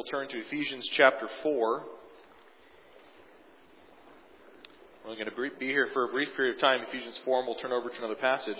turn to Ephesians chapter 4. We're going to be here for a brief period of time, Ephesians 4, and we'll turn over to another passage.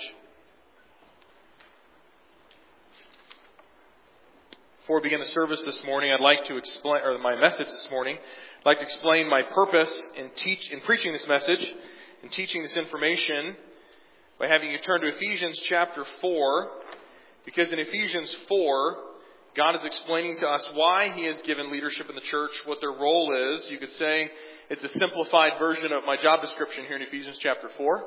Before we begin the service this morning, I'd like to explain, or my message this morning, I'd like to explain my purpose in preaching this message and teaching this information by having you turn to Ephesians chapter 4, because in Ephesians 4, God is explaining to us why He has given leadership in the church, what their role is. You could say it's a simplified version of my job description here in Ephesians chapter 4.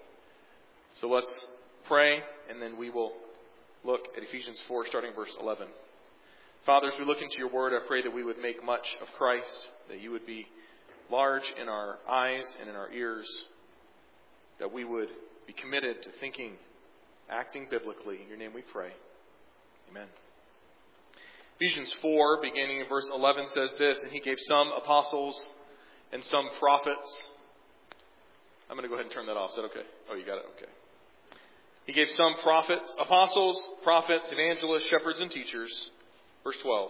So let's pray, and then we will look at Ephesians 4, starting verse 11. Father, as we look into your word, I pray that we would make much of Christ, that you would be large in our eyes and in our ears, that we would be committed to thinking, acting biblically. In your name we pray. Amen. Ephesians 4, beginning in verse 11, says this, and He gave some apostles and some prophets. I'm going to go ahead and turn that off. Is that okay? Oh, you got it? Okay. He gave some apostles, prophets, evangelists, shepherds, and teachers. Verse 12.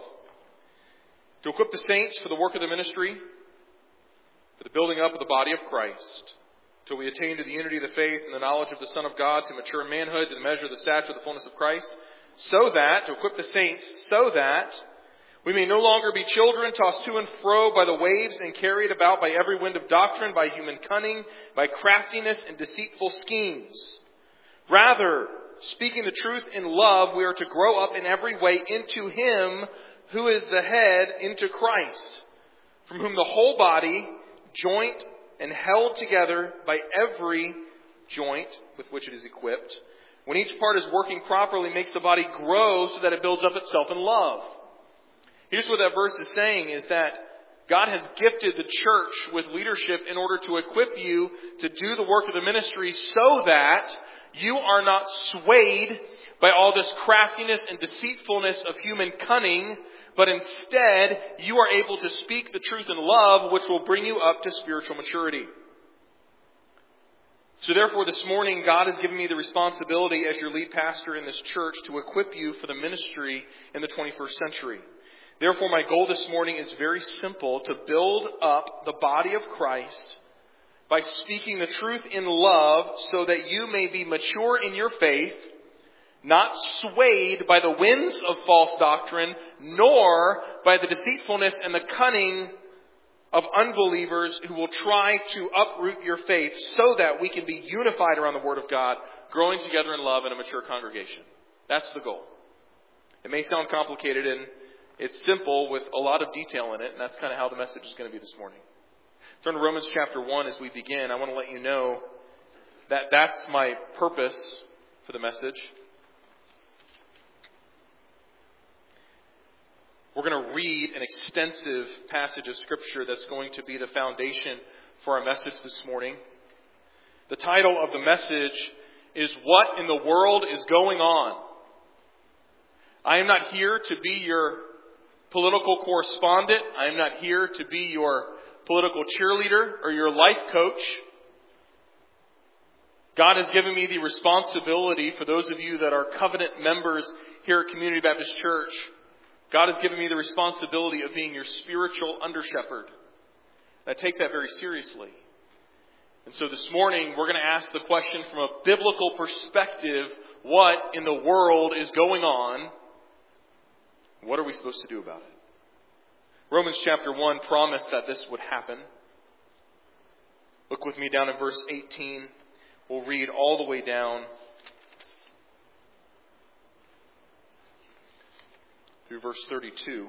To equip the saints for the work of the ministry, for the building up of the body of Christ, till we attain to the unity of the faith and the knowledge of the Son of God, to mature manhood, to the measure of the stature of the fullness of Christ, to equip the saints, so that we may no longer be children tossed to and fro by the waves and carried about by every wind of doctrine, by human cunning, by craftiness and deceitful schemes. Rather, speaking the truth in love, we are to grow up in every way into Him who is the head, into Christ, from whom the whole body, joint and held together by every joint with which it is equipped, when each part is working properly, makes the body grow so that it builds up itself in love. Here's what that verse is saying, is that God has gifted the church with leadership in order to equip you to do the work of the ministry so that you are not swayed by all this craftiness and deceitfulness of human cunning, but instead you are able to speak the truth in love, which will bring you up to spiritual maturity. So therefore this morning, God has given me the responsibility as your lead pastor in this church to equip you for the ministry in the 21st century. Therefore my goal this morning is very simple: to build up the body of Christ by speaking the truth in love, so that you may be mature in your faith, not swayed by the winds of false doctrine, nor by the deceitfulness and the cunning of unbelievers who will try to uproot your faith, so that we can be unified around the Word of God, growing together in love in a mature congregation. That's the goal. It may sound complicated, and it's simple with a lot of detail in it, and that's kind of how the message is going to be this morning. Turn to Romans chapter 1 as we begin. I want to let you know that that's my purpose for the message. We're going to read an extensive passage of Scripture that's going to be the foundation for our message this morning. The title of the message is "What in the World is Going On?" I am not here to be your political correspondent. I am not here to be your political cheerleader or your life coach. God has given me the responsibility, for those of you that are covenant members here at Community Baptist Church, God has given me the responsibility of being your spiritual under-shepherd. And I take that very seriously. And so this morning, we're going to ask the question from a biblical perspective: what in the world is going on? What are we supposed to do about it? Romans chapter 1 promised that this would happen. Look with me down in verse 18. We'll read all the way down through verse 32.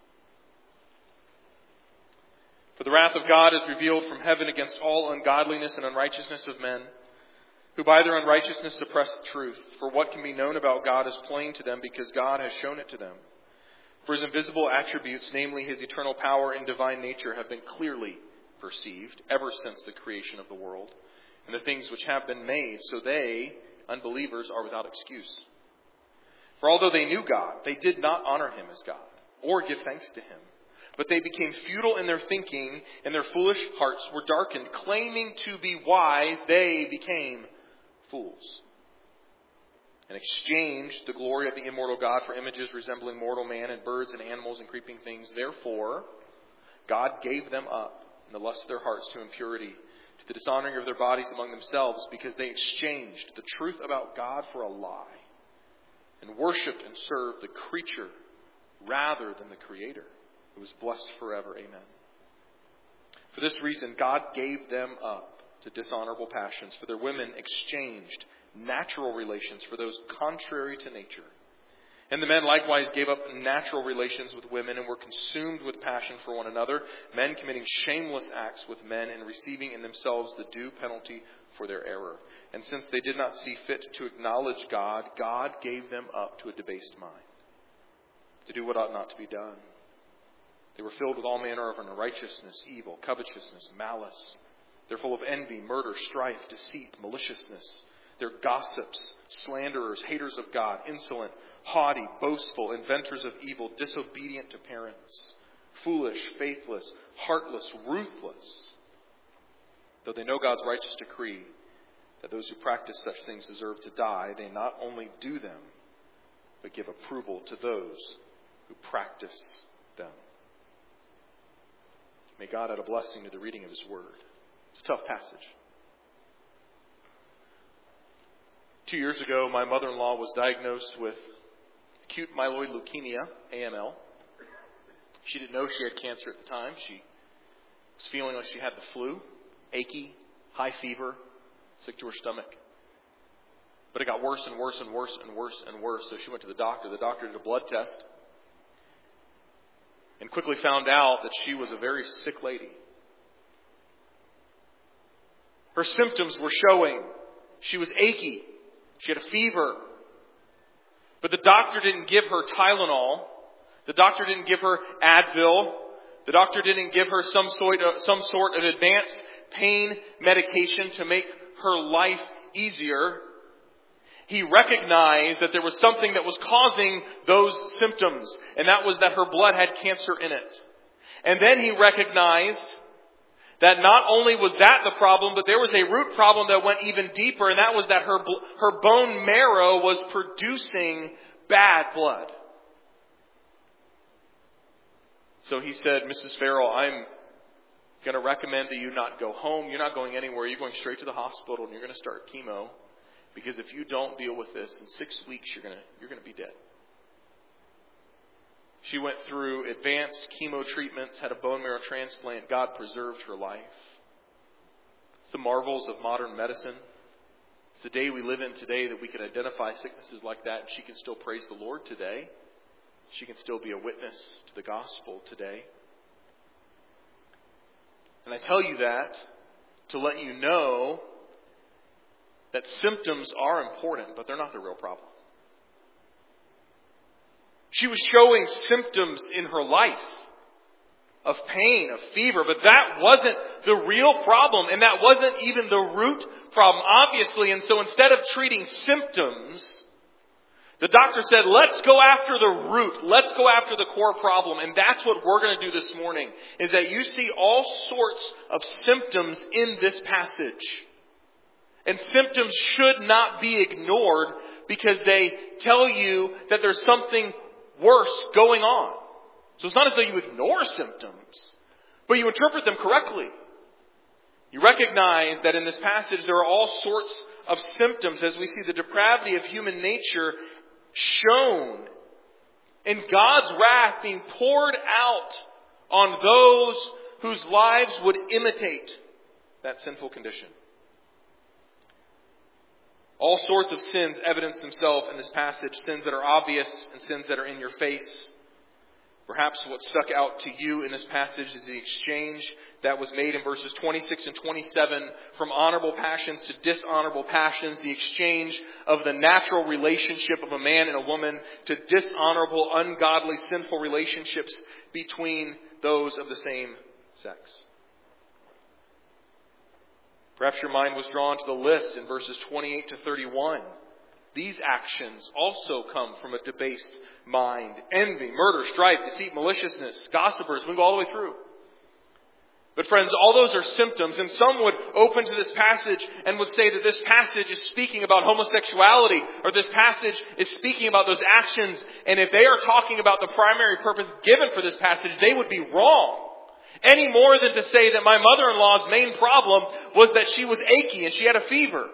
For the wrath of God is revealed from heaven against all ungodliness and unrighteousness of men, who by their unrighteousness suppress the truth. For what can be known about God is plain to them, because God has shown it to them. For His invisible attributes, namely His eternal power and divine nature, have been clearly perceived ever since the creation of the world, and the things which have been made, so they, unbelievers, are without excuse. For although they knew God, they did not honor Him as God, or give thanks to Him. But they became futile in their thinking, and their foolish hearts were darkened. Claiming to be wise, they became fools. and exchanged the glory of the immortal God for images resembling mortal man and birds and animals and creeping things. Therefore, God gave them up in the lust of their hearts to impurity, to the dishonoring of their bodies among themselves, because they exchanged the truth about God for a lie, and worshipped and served the creature rather than the Creator, who is blessed forever. Amen. For this reason, God gave them up to dishonorable passions, for their women exchanged natural relations for those contrary to nature. And the men likewise gave up natural relations with women and were consumed with passion for one another, men committing shameless acts with men and receiving in themselves the due penalty for their error. And since they did not see fit to acknowledge God, God gave them up to a debased mind, to do what ought not to be done. They were filled with all manner of unrighteousness, evil, covetousness, malice. They're full of envy, murder, strife, deceit, maliciousness. They're gossips, slanderers, haters of God, insolent, haughty, boastful, inventors of evil, disobedient to parents, foolish, faithless, heartless, ruthless. Though they know God's righteous decree that those who practice such things deserve to die, they not only do them, but give approval to those who practice them. May God add a blessing to the reading of His Word. It's a tough passage. 2 years ago, my mother-in-law was diagnosed with acute myeloid leukemia, AML. She didn't know she had cancer at the time. She was feeling like she had the flu, achy, high fever, sick to her stomach. But it got worse and worse and worse and worse and worse. So she went to the doctor. The doctor did a blood test and quickly found out that she was a very sick lady. Her symptoms were showing. She was achy. She had a fever. But the doctor didn't give her Tylenol. The doctor didn't give her Advil. The doctor didn't give her some sort of advanced pain medication to make her life easier. He recognized that there was something that was causing those symptoms, and that was that her blood had cancer in it. And then he recognized that not only was that the problem, but there was a root problem that went even deeper, and that was that her bone marrow was producing bad blood. So he said, Mrs. Farrell, I'm going to recommend that you not go home. You're not going anywhere. You're going straight to the hospital, and you're going to start chemo. Because if you don't deal with this, in 6 weeks you're going to be dead. She went through advanced chemo treatments, had a bone marrow transplant. God preserved her life. It's the marvels of modern medicine. It's the day we live in today that we can identify sicknesses like that, and she can still praise the Lord today. She can still be a witness to the gospel today. And I tell you that to let you know that symptoms are important, but they're not the real problem. She was showing symptoms in her life of pain, of fever, but that wasn't the real problem, and that wasn't even the root problem, obviously. And so instead of treating symptoms, the doctor said, let's go after the root. Let's go after the core problem. And that's what we're going to do this morning, is that you see all sorts of symptoms in this passage. And symptoms should not be ignored because they tell you that there's something worse going on. So it's not as though you ignore symptoms, but you interpret them correctly. You recognize that in this passage there are all sorts of symptoms as we see the depravity of human nature shown and God's wrath being poured out on those whose lives would imitate that sinful condition. All sorts of sins evidence themselves in this passage. Sins that are obvious and sins that are in your face. Perhaps what stuck out to you in this passage is the exchange that was made in verses 26 and 27 from honorable passions to dishonorable passions. The exchange of the natural relationship of a man and a woman to dishonorable, ungodly, sinful relationships between those of the same sex. Perhaps your mind was drawn to the list in verses 28 to 31. These actions also come from a debased mind. Envy, murder, strife, deceit, maliciousness, gossipers. We go all the way through. But friends, all those are symptoms, and some would open to this passage and would say that this passage is speaking about homosexuality, or this passage is speaking about those actions, and if they are talking about the primary purpose given for this passage, they would be wrong. Any more than to say that my mother-in-law's main problem was that she was achy and she had a fever.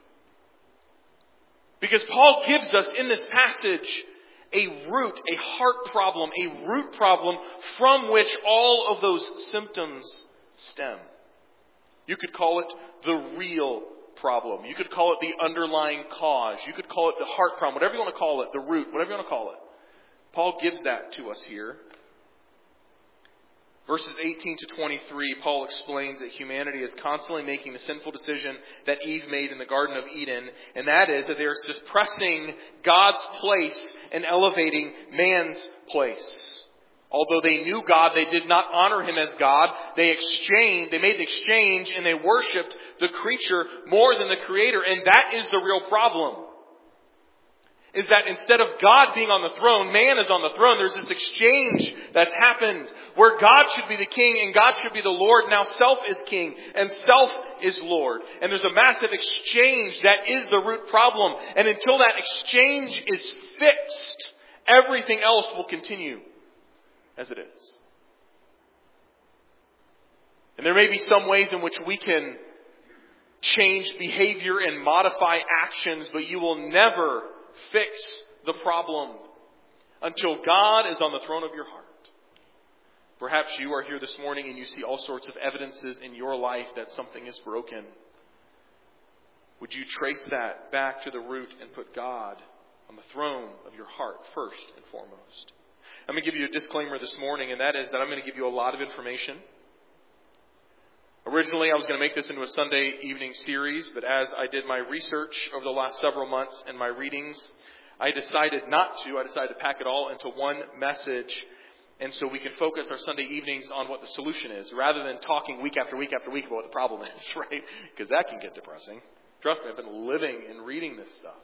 Because Paul gives us in this passage a heart problem, a root problem from which all of those symptoms stem. You could call it the real problem. You could call it the underlying cause. You could call it the heart problem. Whatever you want to call it, the root, whatever you want to call it. Paul gives that to us here. Verses 18 to 23, Paul explains that humanity is constantly making the sinful decision that Eve made in the Garden of Eden, and that is that they are suppressing God's place and elevating man's place. Although they knew God, they did not honor Him as God. They made the exchange, and they worshipped the creature more than the Creator, and that is the real problem. Is that instead of God being on the throne, man is on the throne. There's this exchange that's happened where God should be the king and God should be the Lord. Now self is king and self is Lord. And there's a massive exchange that is the root problem. And until that exchange is fixed, everything else will continue as it is. And there may be some ways in which we can change behavior and modify actions, but you will never fix the problem until God is on the throne of your heart. Perhaps you are here this morning and you see all sorts of evidences in your life that something is broken. Would you trace that back to the root and put God on the throne of your heart first and foremost? I'm going to give you a disclaimer this morning, and that is that I'm going to give you a lot of information. Originally, I was going to make this into a Sunday evening series, but as I did my research over the last several months and my readings, I decided not to. I decided to pack it all into one message, and so we can focus our Sunday evenings on what the solution is, rather than talking week after week after week about what the problem is, right? Because that can get depressing. Trust me, I've been living and reading this stuff.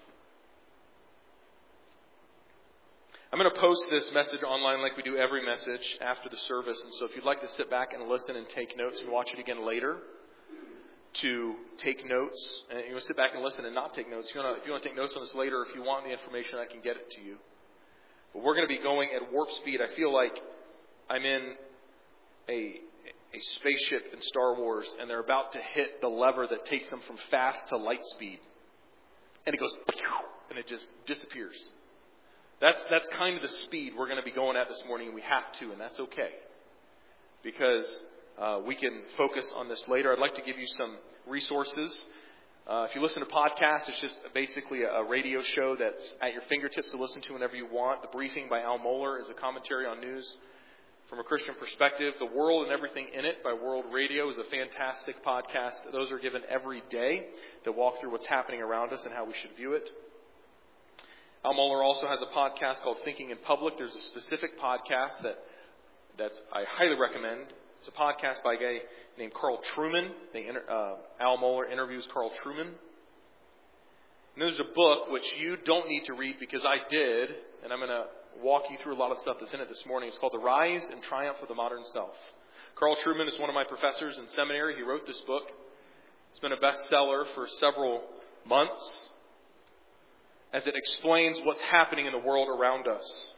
I'm going to post this message online like we do every message after the service. And so if you'd like to sit back and listen and take notes and watch it again later, to take notes, and you want to sit back and listen and not take notes. If you want to take notes on this later, if you want the information, I can get it to you. But we're going to be going at warp speed. I feel like I'm in a spaceship in Star Wars, and they're about to hit the lever that takes them from fast to light speed. And it goes, and it just disappears. That's kind of the speed we're going to be going at this morning, and we have to, and that's okay. Because we can focus on this later. I'd like to give you some resources. If you listen to podcasts, it's just basically a radio show that's at your fingertips to listen to whenever you want. The Briefing by Al Mohler is a commentary on news from a Christian perspective. The World and Everything in It by World Radio is a fantastic podcast. Those are given every day that walk through what's happening around us and how we should view it. Al Mohler also has a podcast called Thinking in Public. There's a specific podcast that's I highly recommend. It's a podcast by a guy named Carl Trueman. Al Mohler interviews Carl Trueman. And there's a book which you don't need to read because I did, and I'm going to walk you through a lot of stuff that's in it this morning. It's called The Rise and Triumph of the Modern Self. Carl Trueman is one of my professors in seminary. He wrote this book. It's been a bestseller for several months, as it explains what's happening in the world around us.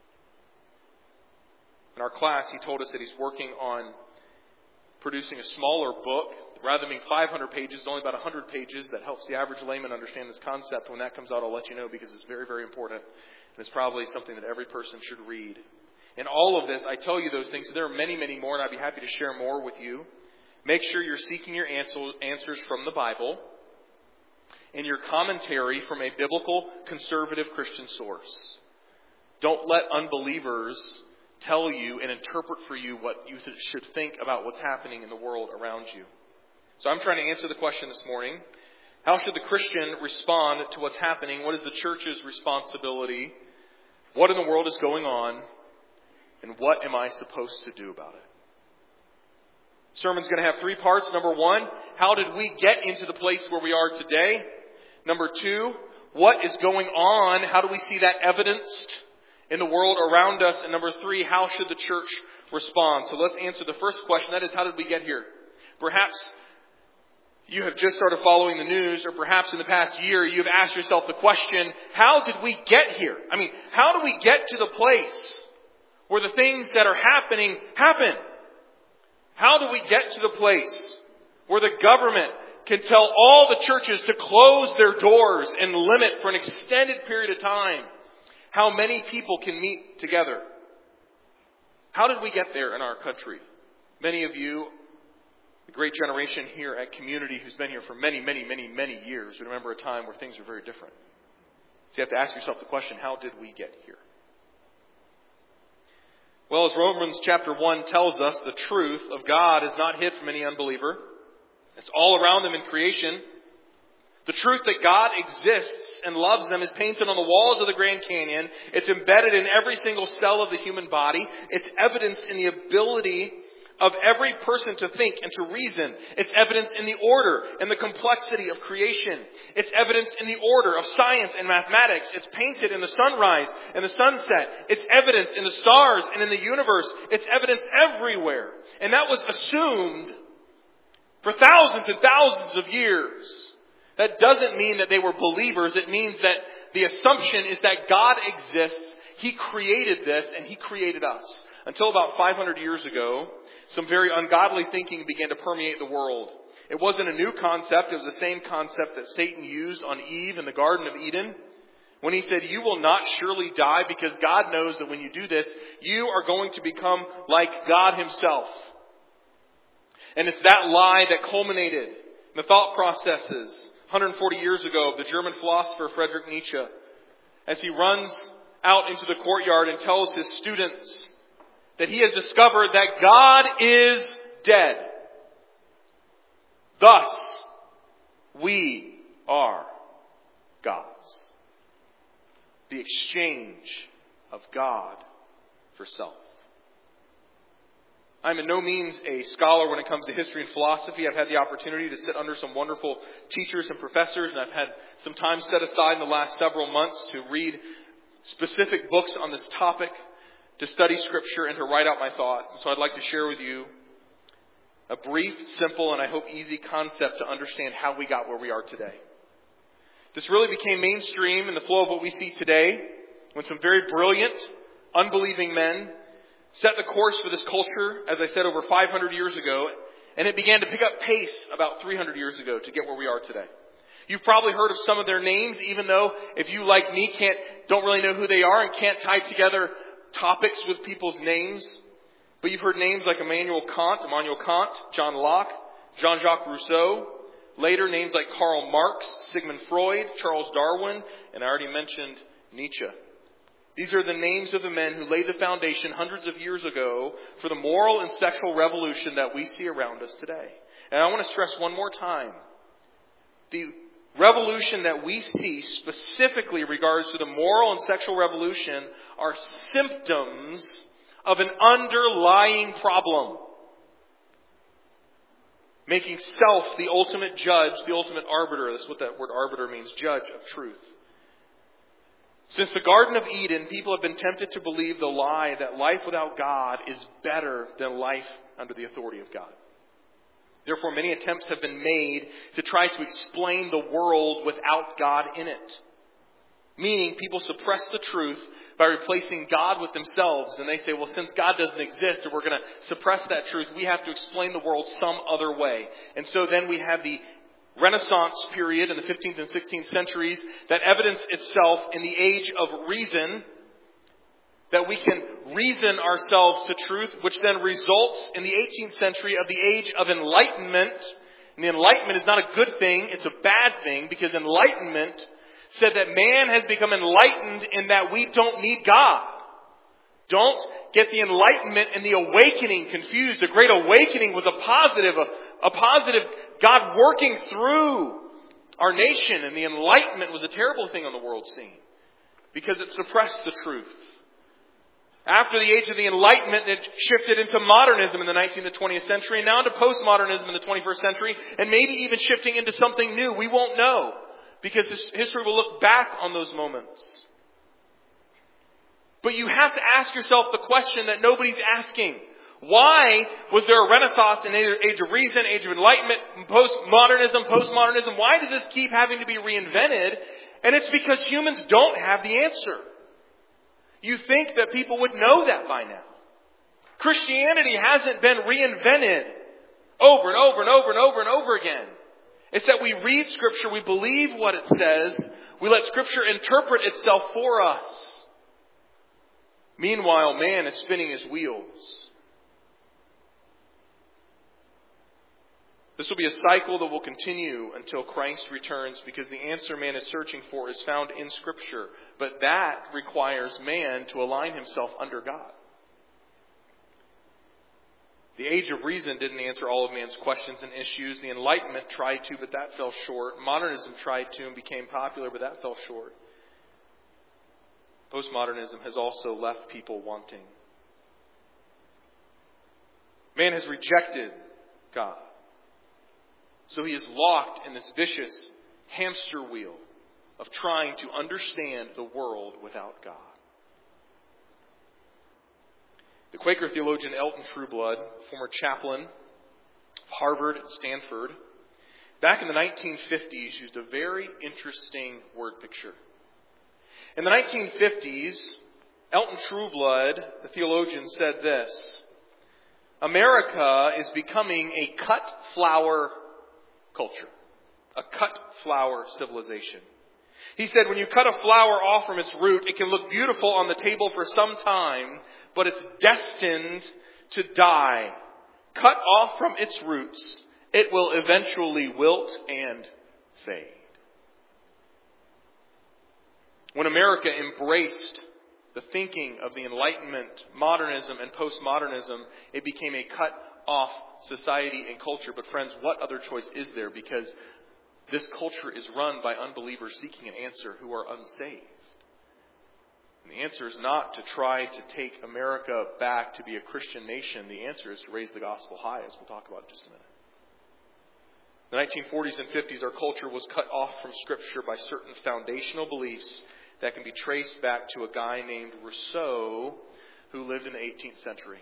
In our class, he told us that he's working on producing a smaller book. Rather than being 500 pages, it's only about 100 pages that helps the average layman understand this concept. When that comes out, I'll let you know because it's very, very important. And it's probably something that every person should read. In all of this, I tell you those things. So there are many, many more, and I'd be happy to share more with you. Make sure you're seeking your answers from the Bible and your commentary from a biblical, conservative Christian source. Don't let unbelievers tell you and interpret for you what you should think about what's happening in the world around you. So I'm trying to answer the question this morning. How should the Christian respond to what's happening? What is the church's responsibility? What in the world is going on? And what am I supposed to do about it? The sermon's going to have 3 parts. Number 1, how did we get into the place where we are today? Number 2, what is going on? How do we see that evidenced in the world around us? And number 3, how should the church respond. So let's answer the first question. That is, how did we get here? Perhaps you have just started following the news, or perhaps in the past year you've asked yourself the question, how did we get here? I mean, how do we get to the place where the things that are happening happen? How do we get to the place where the government can tell all the churches to close their doors and limit for an extended period of time how many people can meet together? How did we get there in our country? Many of you, the great generation here at Community who's been here for many years, remember a time where things were very different. So you have to ask yourself the question, how did we get here? Well, as Romans chapter 1 tells us, the truth of God is not hid from any unbeliever. It's all around them in creation. The truth that God exists and loves them is painted on the walls of the Grand Canyon. It's embedded in every single cell of the human body. It's evidenced in the ability of every person to think and to reason. It's evidenced in the order and the complexity of creation. It's evidenced in the order of science and mathematics. It's painted in the sunrise and the sunset. It's evidenced in the stars and in the universe. It's evidenced everywhere. And that was assumed for thousands and thousands of years. That doesn't mean that they were believers. It means that the assumption is that God exists. He created this and He created us. Until about 500 years ago, some very ungodly thinking began to permeate the world. It wasn't a new concept. It was the same concept that Satan used on Eve in the Garden of Eden, when he said, "You will not surely die, because God knows that when you do this, you are going to become like God Himself." And it's that lie that culminated in the thought processes 140 years ago of the German philosopher Friedrich Nietzsche, as he runs out into the courtyard and tells his students that he has discovered that God is dead. Thus, we are gods. The exchange of God for self. I'm in no means a scholar when it comes to history and philosophy. I've had the opportunity to sit under some wonderful teachers and professors, and I've had some time set aside in the last several months to read specific books on this topic, to study Scripture, and to write out my thoughts. And so I'd like to share with you a brief, simple, and I hope easy concept to understand how we got where we are today. This really became mainstream in the flow of what we see today, when some very brilliant, unbelieving men set the course for this culture, as I said, over 500 years ago, and it began to pick up pace about 300 years ago to get where we are today. You've probably heard of some of their names, even though if you, like me, don't really know who they are and can't tie together topics with people's names. But you've heard names like Immanuel Kant, John Locke, Jean-Jacques Rousseau. Later, names like Karl Marx, Sigmund Freud, Charles Darwin, and I already mentioned Nietzsche. These are the names of the men who laid the foundation hundreds of years ago for the moral and sexual revolution that we see around us today. And I want to stress one more time, the revolution that we see specifically regards to the moral and sexual revolution are symptoms of an underlying problem. Making self the ultimate judge, the ultimate arbiter. That's what that word arbiter means, judge of truth. Since the Garden of Eden, people have been tempted to believe the lie that life without God is better than life under the authority of God. Therefore, many attempts have been made to try to explain the world without God in it. Meaning, people suppress the truth by replacing God with themselves. And they say, well, since God doesn't exist, and we're going to suppress that truth, we have to explain the world some other way. And so then we have the Renaissance period in the 15th and 16th centuries that evidence itself in the age of reason, that we can reason ourselves to truth, which then results in the 18th century of the age of enlightenment. And the enlightenment is not a good thing, it's a bad thing, because enlightenment said that man has become enlightened in that we don't need God. Don't get the enlightenment and the awakening confused. The Great Awakening was a positive God working through our nation. And the Enlightenment was a terrible thing on the world scene because it suppressed the truth. After the age of the Enlightenment, it shifted into modernism in the 19th and 20th century, and now into postmodernism in the 21st century, and maybe even shifting into something new. We won't know, because history will look back on those moments. But you have to ask yourself the question that nobody's asking. Why was there a renaissance in the age of reason, age of enlightenment, postmodernism? Why does this keep having to be reinvented? And it's because humans don't have the answer. You think that people would know that by now. Christianity hasn't been reinvented over and over and over and over and over again. It's that we read Scripture, we believe what it says, we let Scripture interpret itself for us. Meanwhile, man is spinning his wheels. This will be a cycle that will continue until Christ returns, because the answer man is searching for is found in Scripture. But that requires man to align himself under God. The age of reason didn't answer all of man's questions and issues. The Enlightenment tried to, but that fell short. Modernism tried to and became popular, but that fell short. Postmodernism has also left people wanting. Man has rejected God. So he is locked in this vicious hamster wheel of trying to understand the world without God. The Quaker theologian Elton Trueblood, former chaplain of Harvard and Stanford, back in the 1950s used a very interesting word picture. In the 1950s, Elton Trueblood, the theologian, said this: America is becoming a cut flower culture, a cut flower civilization. He said, when you cut a flower off from its root, it can look beautiful on the table for some time, but it's destined to die. Cut off from its roots, it will eventually wilt and fade. When America embraced the thinking of the Enlightenment, modernism, and postmodernism, it became a cut-off society and culture. But friends, what other choice is there? Because this culture is run by unbelievers seeking an answer who are unsaved. And the answer is not to try to take America back to be a Christian nation. The answer is to raise the gospel high, as we'll talk about in just a minute. In the 1940s and 50s, our culture was cut off from Scripture by certain foundational beliefs that can be traced back to a guy named Rousseau who lived in the 18th century.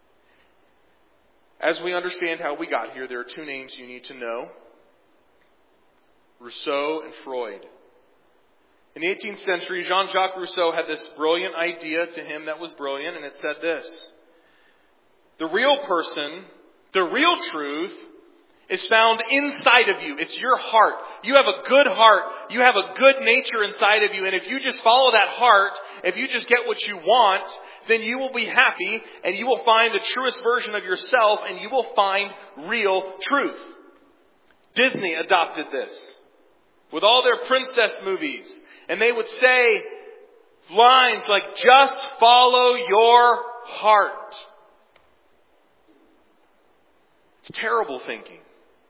As we understand how we got here, there are two names you need to know: Rousseau and Freud. In the 18th century, Jean-Jacques Rousseau had this brilliant idea to him that was brilliant, and it said this: the real person, the real truth, is found inside of you. It's your heart. You have a good heart. You have a good nature inside of you. And if you just follow that heart, if you just get what you want, then you will be happy and you will find the truest version of yourself and you will find real truth. Disney adopted this with all their princess movies. And they would say lines like, just follow your heart. It's terrible thinking.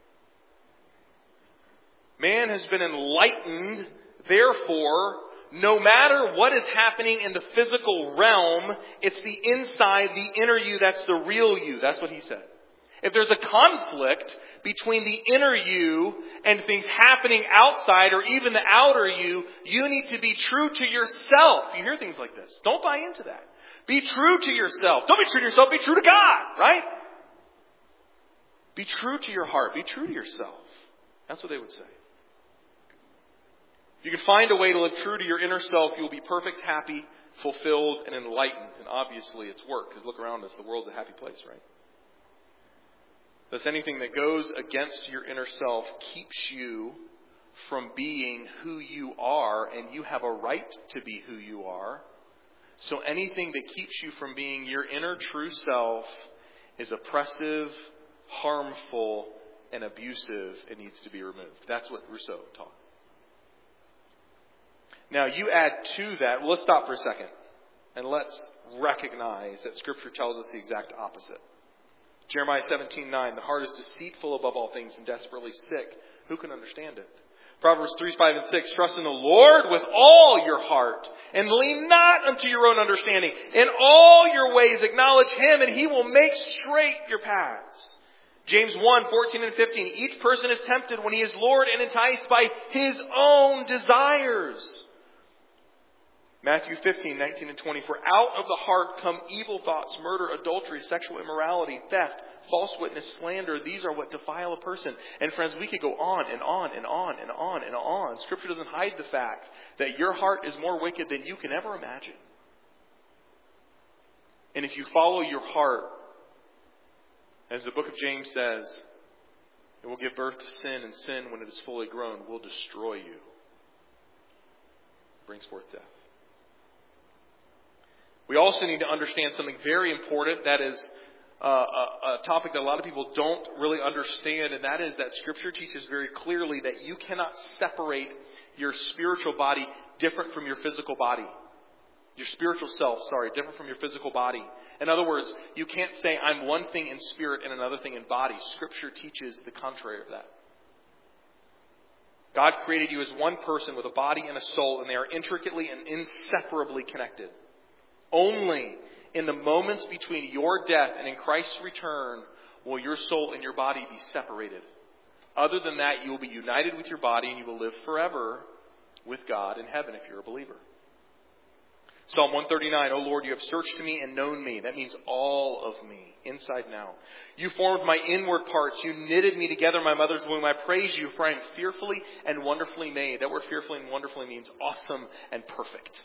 Man has been enlightened, therefore, no matter what is happening in the physical realm, it's the inside, the inner you, that's the real you. That's what he said. If there's a conflict between the inner you and things happening outside or even the outer you, you need to be true to yourself. You hear things like this. Don't buy into that. Be true to yourself. Don't be true to yourself, be true to God, right? Be true to your heart. Be true to yourself. That's what they would say. If you can find a way to live true to your inner self, you'll be perfect, happy, fulfilled, and enlightened. And obviously it's work, because look around us. The world's a happy place, right? Thus anything that goes against your inner self keeps you from being who you are, and you have a right to be who you are. So anything that keeps you from being your inner true self is oppressive, harmful, and abusive. It needs to be removed. That's what Rousseau taught. Now you add to that, well, let's stop for a second and let's recognize that Scripture tells us the exact opposite. Jeremiah 17:9, the heart is deceitful above all things and desperately sick. Who can understand it? Proverbs 3:5-6, trust in the Lord with all your heart and lean not unto your own understanding. In all your ways acknowledge Him and He will make straight your paths. James 1:14-15, each person is tempted when he is lured and enticed by his own desires. Matthew 15, 19 and 20. For out of the heart come evil thoughts, murder, adultery, sexual immorality, theft, false witness, slander. These are what defile a person. And friends, we could go on and on and on and on and on. Scripture doesn't hide the fact that your heart is more wicked than you can ever imagine. And if you follow your heart, as the book of James says, it will give birth to sin, and sin, when it is fully grown, will destroy you. It brings forth death. We also need to understand something very important that is a topic that a lot of people don't really understand, and that is that Scripture teaches very clearly that you cannot separate your spiritual body different from your physical body. Your spiritual self, different from your physical body. In other words, you can't say, I'm one thing in spirit and another thing in body. Scripture teaches the contrary of that. God created you as one person with a body and a soul, and they are intricately and inseparably connected. Only in the moments between your death and in Christ's return will your soul and your body be separated. Other than that, you will be united with your body and you will live forever with God in heaven if you're a believer. Psalm 139, O Lord, you have searched me and known me. That means all of me, inside and out. You formed my inward parts. You knitted me together in my mother's womb. I praise you, for I am fearfully and wonderfully made. That word fearfully and wonderfully means awesome and perfect.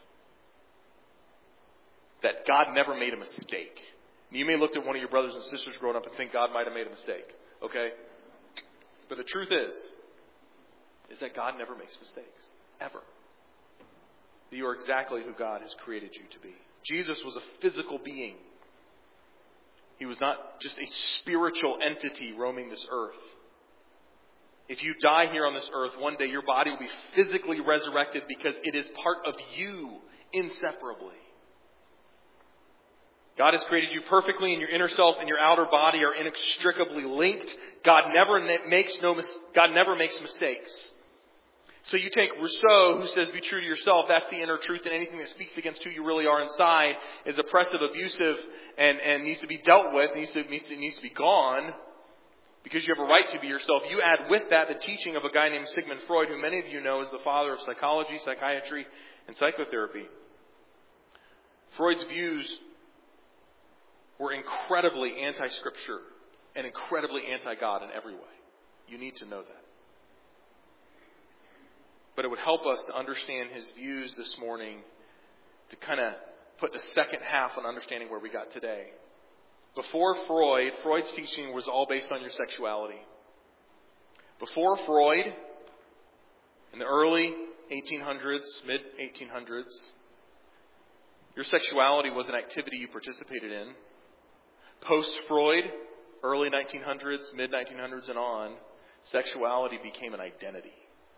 That God never made a mistake. You may look at one of your brothers and sisters growing up and think God might have made a mistake. Okay? But the truth is that God never makes mistakes. Ever. You are exactly who God has created you to be. Jesus was a physical being. He was not just a spiritual entity roaming this earth. If you die here on this earth, one day your body will be physically resurrected because it is part of you inseparably. God has created you perfectly, and your inner self and your outer body are inextricably linked. God never makes mistakes. So you take Rousseau, who says, be true to yourself. That's the inner truth, and anything that speaks against who you really are inside is oppressive, abusive, and needs to be dealt with, needs to be gone, because you have a right to be yourself. You add with that the teaching of a guy named Sigmund Freud, who many of you know is the father of psychology, psychiatry, and psychotherapy. Freud's views were incredibly anti-Scripture and incredibly anti-God in every way. You need to know that. But it would help us to understand his views this morning to kind of put the second half on understanding where we got today. Before Freud, Freud's teaching was all based on your sexuality. Before Freud, in the early 1800s, mid-1800s, your sexuality was an activity you participated in. Post-Freud, early 1900s, mid-1900s and on, sexuality became an identity.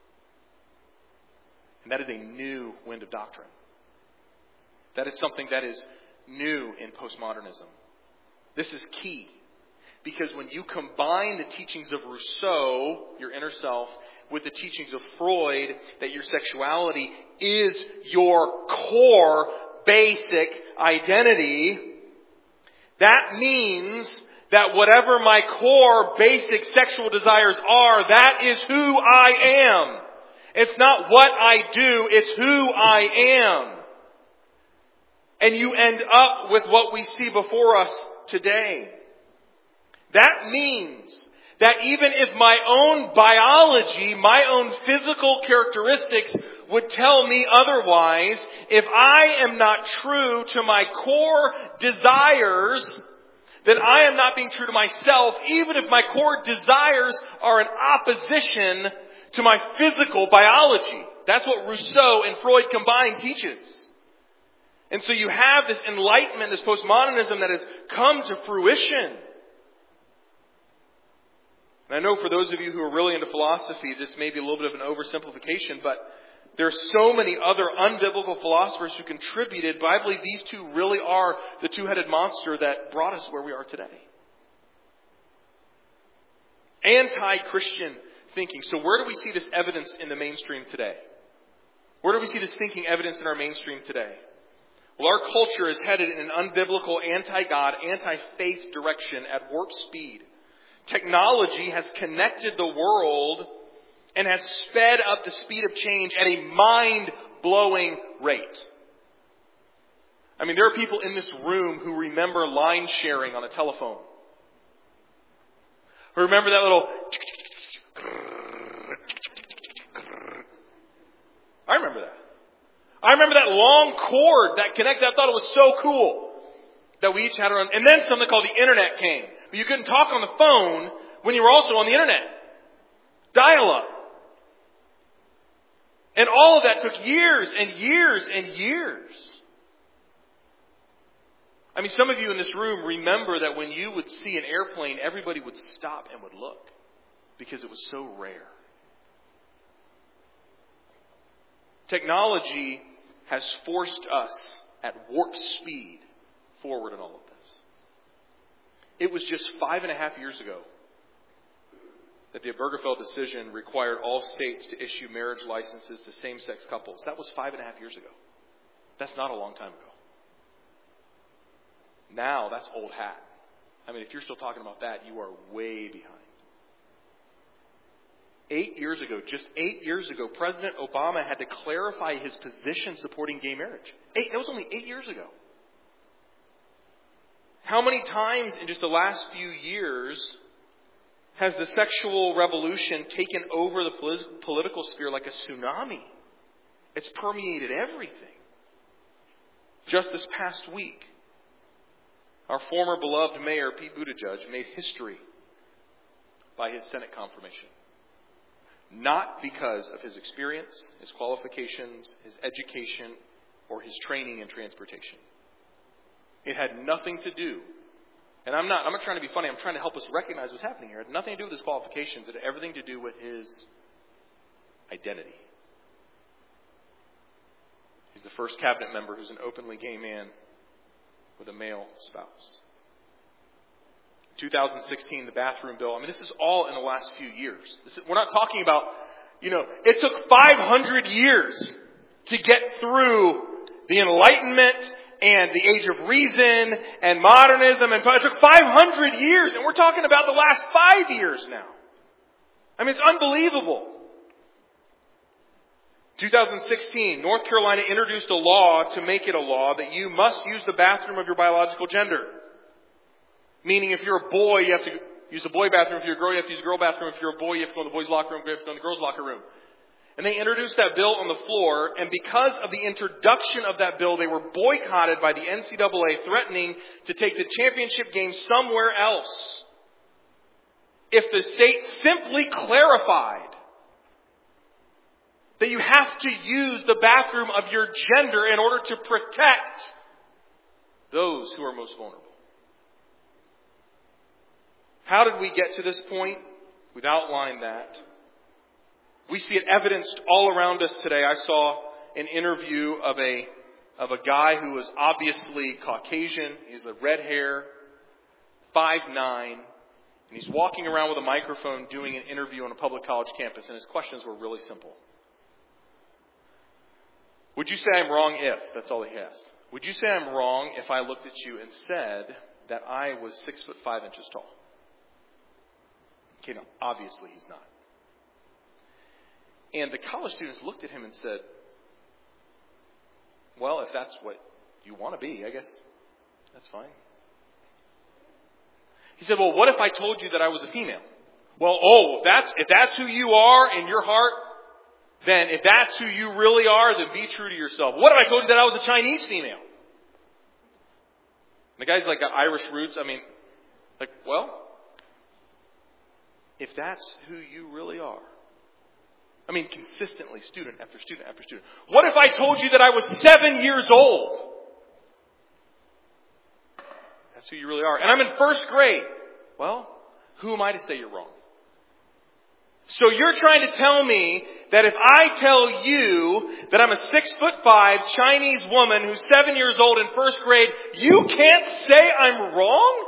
And that is a new wind of doctrine. That is something that is new in postmodernism. This is key. Because when you combine the teachings of Rousseau, your inner self, with the teachings of Freud, that your sexuality is your core, basic identity, that means that whatever my core, basic sexual desires are, that is who I am. It's not what I do, it's who I am. And you end up with what we see before us today. That means that even if my own biology, my own physical characteristics would tell me otherwise, if I am not true to my core desires, then I am not being true to myself, even if my core desires are in opposition to my physical biology. That's what Rousseau and Freud combined teaches. And so you have this enlightenment, this postmodernism that has come to fruition. And I know for those of you who are really into philosophy, this may be a little bit of an oversimplification, but there are so many other unbiblical philosophers who contributed, but I believe these two really are the two-headed monster that brought us where we are today. Anti-Christian thinking. So where do we see this evidence in the mainstream today? Where do we see this thinking evidence in our mainstream today? Well, our culture is headed in an unbiblical, anti-God, anti-faith direction at warp speed. Technology has connected the world and has sped up the speed of change at a mind-blowing rate. I mean, there are people in this room who remember line sharing on a telephone. Who remember that little... I remember that. I remember that long cord that connected. I thought it was so cool that we each had our own. And then something called the internet came. But you couldn't talk on the phone when you were also on the internet. Dial-up. And all of that took years and years and years. I mean, some of you in this room remember that when you would see an airplane, everybody would stop and would look because it was so rare. Technology has forced us at warp speed forward in all of this. It was just 5.5 years ago that the Obergefell decision required all states to issue marriage licenses to same-sex couples. That was 5.5 years ago. That's not a long time ago. Now, that's old hat. I mean, if you're still talking about that, you are way behind. 8 years ago, just 8 years ago, President Obama had to clarify his position supporting gay marriage. That was only 8 years ago. How many times in just the last few years has the sexual revolution taken over the political sphere like a tsunami? It's permeated everything. Just this past week, our former beloved mayor, Pete Buttigieg, made history by his Senate confirmation. Not because of his experience, his qualifications, his education, or his training in transportation. It had nothing to do, and I'm not trying to be funny, I'm trying to help us recognize what's happening here. It had nothing to do with his qualifications, it had everything to do with his identity. He's the first cabinet member who's an openly gay man with a male spouse. 2016, the bathroom bill. I mean, this is all in the last few years. We're not talking about, it took 500 years to get through the Enlightenment and the Age of Reason and modernism. And it took 500 years, and we're talking about the last 5 years now. I mean, it's unbelievable. 2016, North Carolina introduced a law to make it a law that you must use the bathroom of your biological gender. Meaning if you're a boy, you have to use the boy bathroom. If you're a girl, you have to use the girl bathroom. If you're a boy, you have to go in the boys' locker room. You have to go in the girls' locker room. And they introduced that bill on the floor, and because of the introduction of that bill, they were boycotted by the NCAA, threatening to take the championship game somewhere else. If the state simply clarified that you have to use the bathroom of your gender in order to protect those who are most vulnerable. How did we get to this point? We've outlined that. We see it evidenced all around us today. I saw an interview of a guy who was obviously Caucasian. He's the red hair, 5'9", and he's walking around with a microphone doing an interview on a public college campus, and his questions were really simple. Would you say I'm wrong if? That's all he asked. Would you say I'm wrong if I looked at you and said that I was 6'5" tall? Okay, no, obviously he's not. And the college students looked at him and said, well, if that's what you want to be, I guess that's fine. He said, well, what if I told you that I was a female? Well, if that's who you are in your heart, then if that's who you really are, then be true to yourself. What if I told you that I was a Chinese female? The guy's like got Irish roots. I mean, well, if that's who you really are. I mean, consistently, student after student after student. What if I told you that I was 7 years old? That's who you really are. And I'm in first grade. Well, who am I to say you're wrong? So you're trying to tell me that if I tell you that I'm a 6'5" Chinese woman who's 7 years old in first grade, you can't say I'm wrong?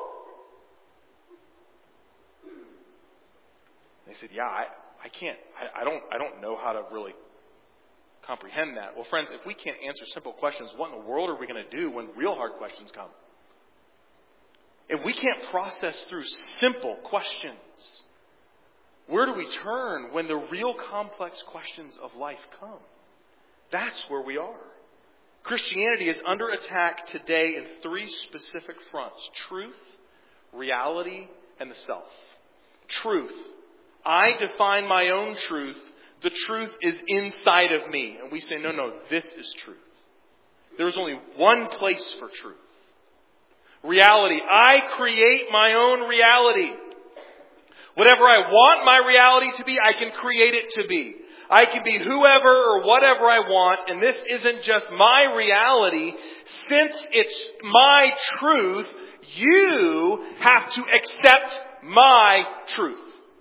They said, yeah, I can't. I don't know how to really comprehend that. Well, friends, if we can't answer simple questions, what in the world are we going to do when real hard questions come? If we can't process through simple questions, where do we turn when the real complex questions of life come? That's where we are. Christianity is under attack today in three specific fronts: truth, reality, and the self. Truth. I define my own truth. The truth is inside of me. And we say, no, this is truth. There is only one place for truth. Reality. I create my own reality. Whatever I want my reality to be, I can create it to be. I can be whoever or whatever I want, and this isn't just my reality. Since it's my truth, you have to accept my truth.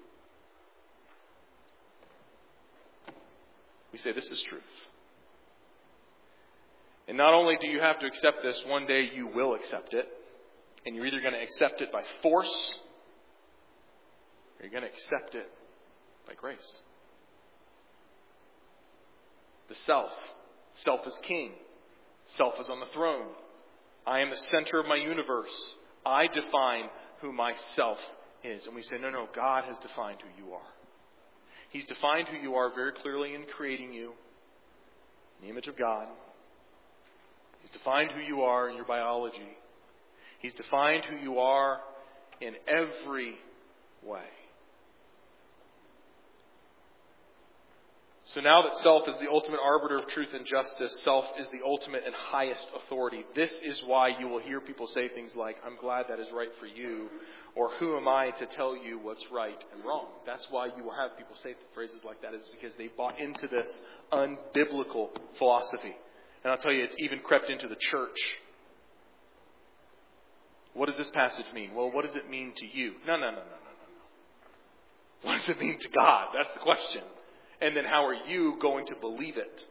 We say this is truth. And not only do you have to accept this, one day you will accept it. And you're either going to accept it by force, or you're going to accept it by grace. The self. Self is king. Self is on the throne. I am the center of my universe. I define who myself is. And we say, no, God has defined who you are. He's defined who you are very clearly in creating you in the image of God. He's defined who you are in your biology. He's defined who you are in every way. So now that self is the ultimate arbiter of truth and justice, self is the ultimate and highest authority. This is why you will hear people say things like, I'm glad that is right for you, or who am I to tell you what's right and wrong. That's why you will have people say phrases like that, is because they bought into this unbiblical philosophy. And I'll tell you, it's even crept into the church. What does this passage mean? Well, what does it mean to you? No. What does it mean to God? That's the question. And then how are you going to believe it?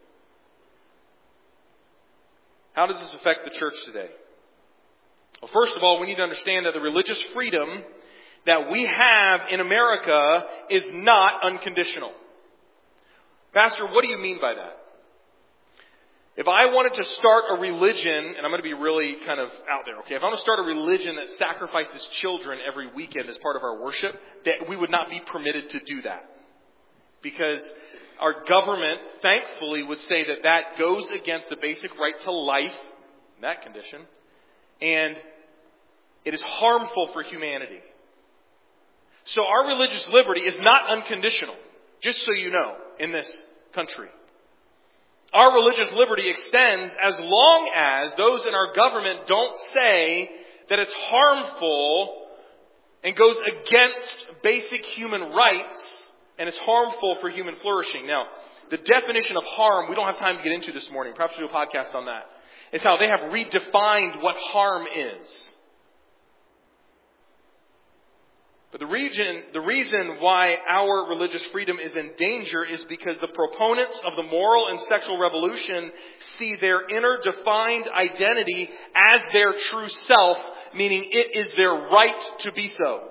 How does this affect the church today? Well, first of all, we need to understand that the religious freedom that we have in America is not unconditional. Pastor, what do you mean by that? If I wanted to start a religion, and I'm going to be really kind of out there, okay? If I want to start a religion that sacrifices children every weekend as part of our worship, that we would not be permitted to do that. Because our government, thankfully, would say that that goes against the basic right to life, in that condition, and it is harmful for humanity. So our religious liberty is not unconditional, just so you know, in this country. Our religious liberty extends as long as those in our government don't say that it's harmful and goes against basic human rights and it's harmful for human flourishing. Now, the definition of harm, we don't have time to get into this morning. Perhaps we'll do a podcast on that. It's how they have redefined what harm is. But the reason why our religious freedom is in danger is because the proponents of the moral and sexual revolution see their inner defined identity as their true self, meaning it is their right to be so.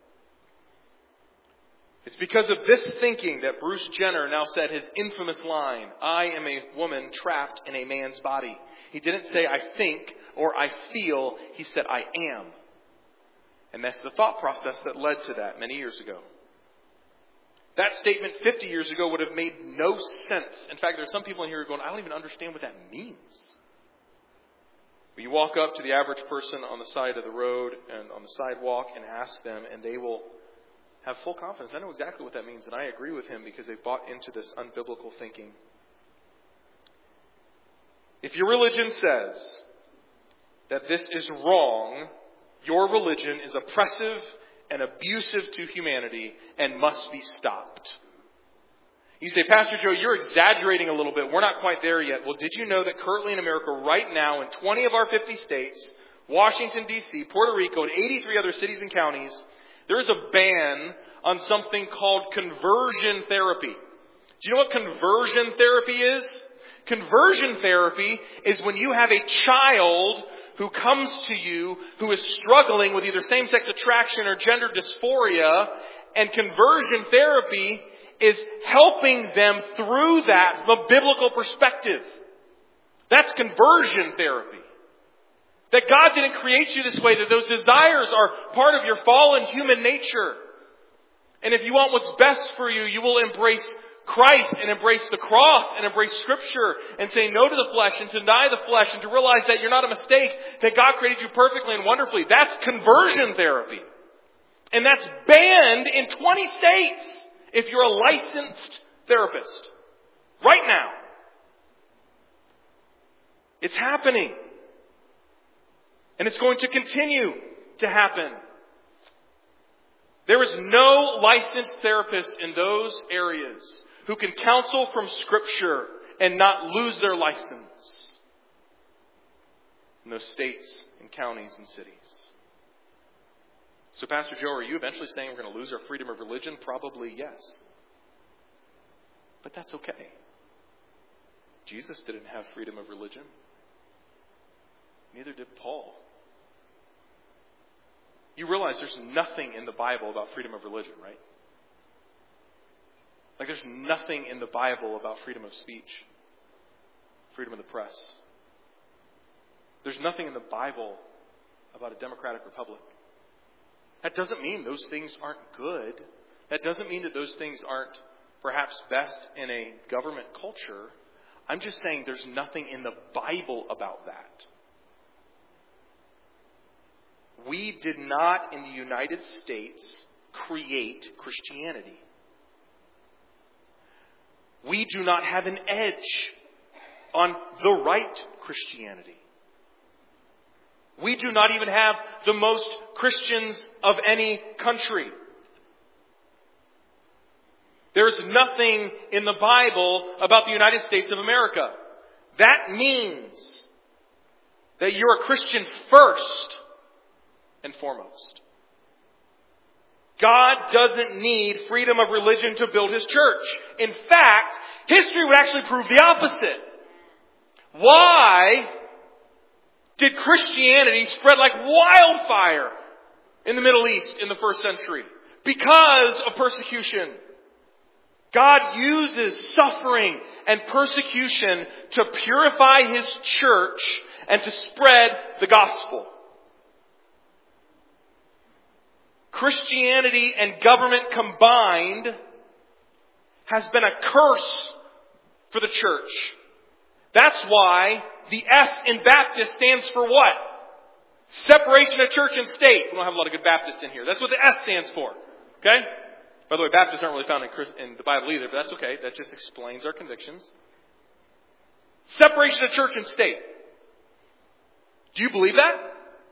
It's because of this thinking that Bruce Jenner now said his infamous line, I am a woman trapped in a man's body. He didn't say I think or I feel, he said I am. And that's the thought process that led to that many years ago. That statement 50 years ago would have made no sense. In fact, there's some people in here who are going, I don't even understand what that means. But you walk up to the average person on the side of the road and on the sidewalk and ask them, and they will have full confidence. I know exactly what that means, and I agree with him because they bought into this unbiblical thinking. If your religion says that this is wrong, your religion is oppressive and abusive to humanity and must be stopped. You say, Pastor Joe, you're exaggerating a little bit. We're not quite there yet. Well, did you know that currently in America right now in 20 of our 50 states, Washington, D.C., Puerto Rico, and 83 other cities and counties, there is a ban on something called conversion therapy. Do you know what conversion therapy is? Conversion therapy is when you have a child who comes to you who is struggling with either same-sex attraction or gender dysphoria, and conversion therapy is helping them through that from a biblical perspective. That's conversion therapy. That God didn't create you this way, that those desires are part of your fallen human nature. And if you want what's best for you, you will embrace Christ and embrace the cross and embrace Scripture and say no to the flesh and to deny the flesh and to realize that you're not a mistake, that God created you perfectly and wonderfully. That's conversion therapy. And that's banned in 20 states if you're a licensed therapist. Right now. It's happening. And it's going to continue to happen. There is no licensed therapist in those areas who can counsel from Scripture and not lose their license in those states and counties and cities. So, Pastor Joe, are you eventually saying we're going to lose our freedom of religion? Probably yes. But that's okay. Jesus didn't have freedom of religion. Neither did Paul. You realize there's nothing in the Bible about freedom of religion, right? Like there's nothing in the Bible about freedom of speech, freedom of the press. There's nothing in the Bible about a democratic republic. That doesn't mean those things aren't good. That doesn't mean that those things aren't perhaps best in a government culture. I'm just saying there's nothing in the Bible about that. We did not in the United States create Christianity. We do not have an edge on the right Christianity. We do not even have the most Christians of any country. There's nothing in the Bible about the United States of America. That means that you're a Christian first and foremost. God doesn't need freedom of religion to build His church. In fact, history would actually prove the opposite. Why did Christianity spread like wildfire in the Middle East in the first century? Because of persecution. God uses suffering and persecution to purify His church and to spread the gospel. Christianity and government combined has been a curse for the church. That's why the S in Baptist stands for what? Separation of church and state. We don't have a lot of good Baptists in here. That's what the S stands for. Okay? By the way, Baptists aren't really found in the Bible either, but that's okay. That just explains our convictions. Separation of church and state. Do you believe that?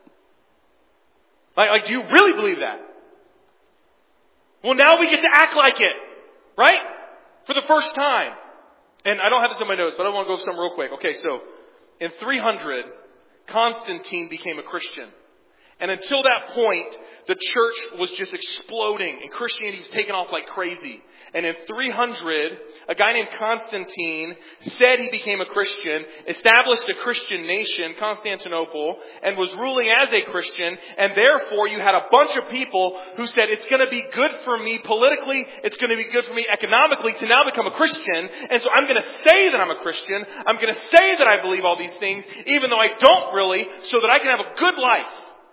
Like, do you really believe that? Well, now we get to act like it. Right? For the first time. And I don't have this in my notes, but I want to go over some real quick. Okay, so in 300, Constantine became a Christian. And until that point, the church was just exploding and Christianity was taking off like crazy. And in 300, a guy named Constantine said he became a Christian, established a Christian nation, Constantinople, and was ruling as a Christian. And therefore, you had a bunch of people who said, it's going to be good for me politically, it's going to be good for me economically to now become a Christian. And so I'm going to say that I'm a Christian. I'm going to say that I believe all these things, even though I don't really, so that I can have a good life.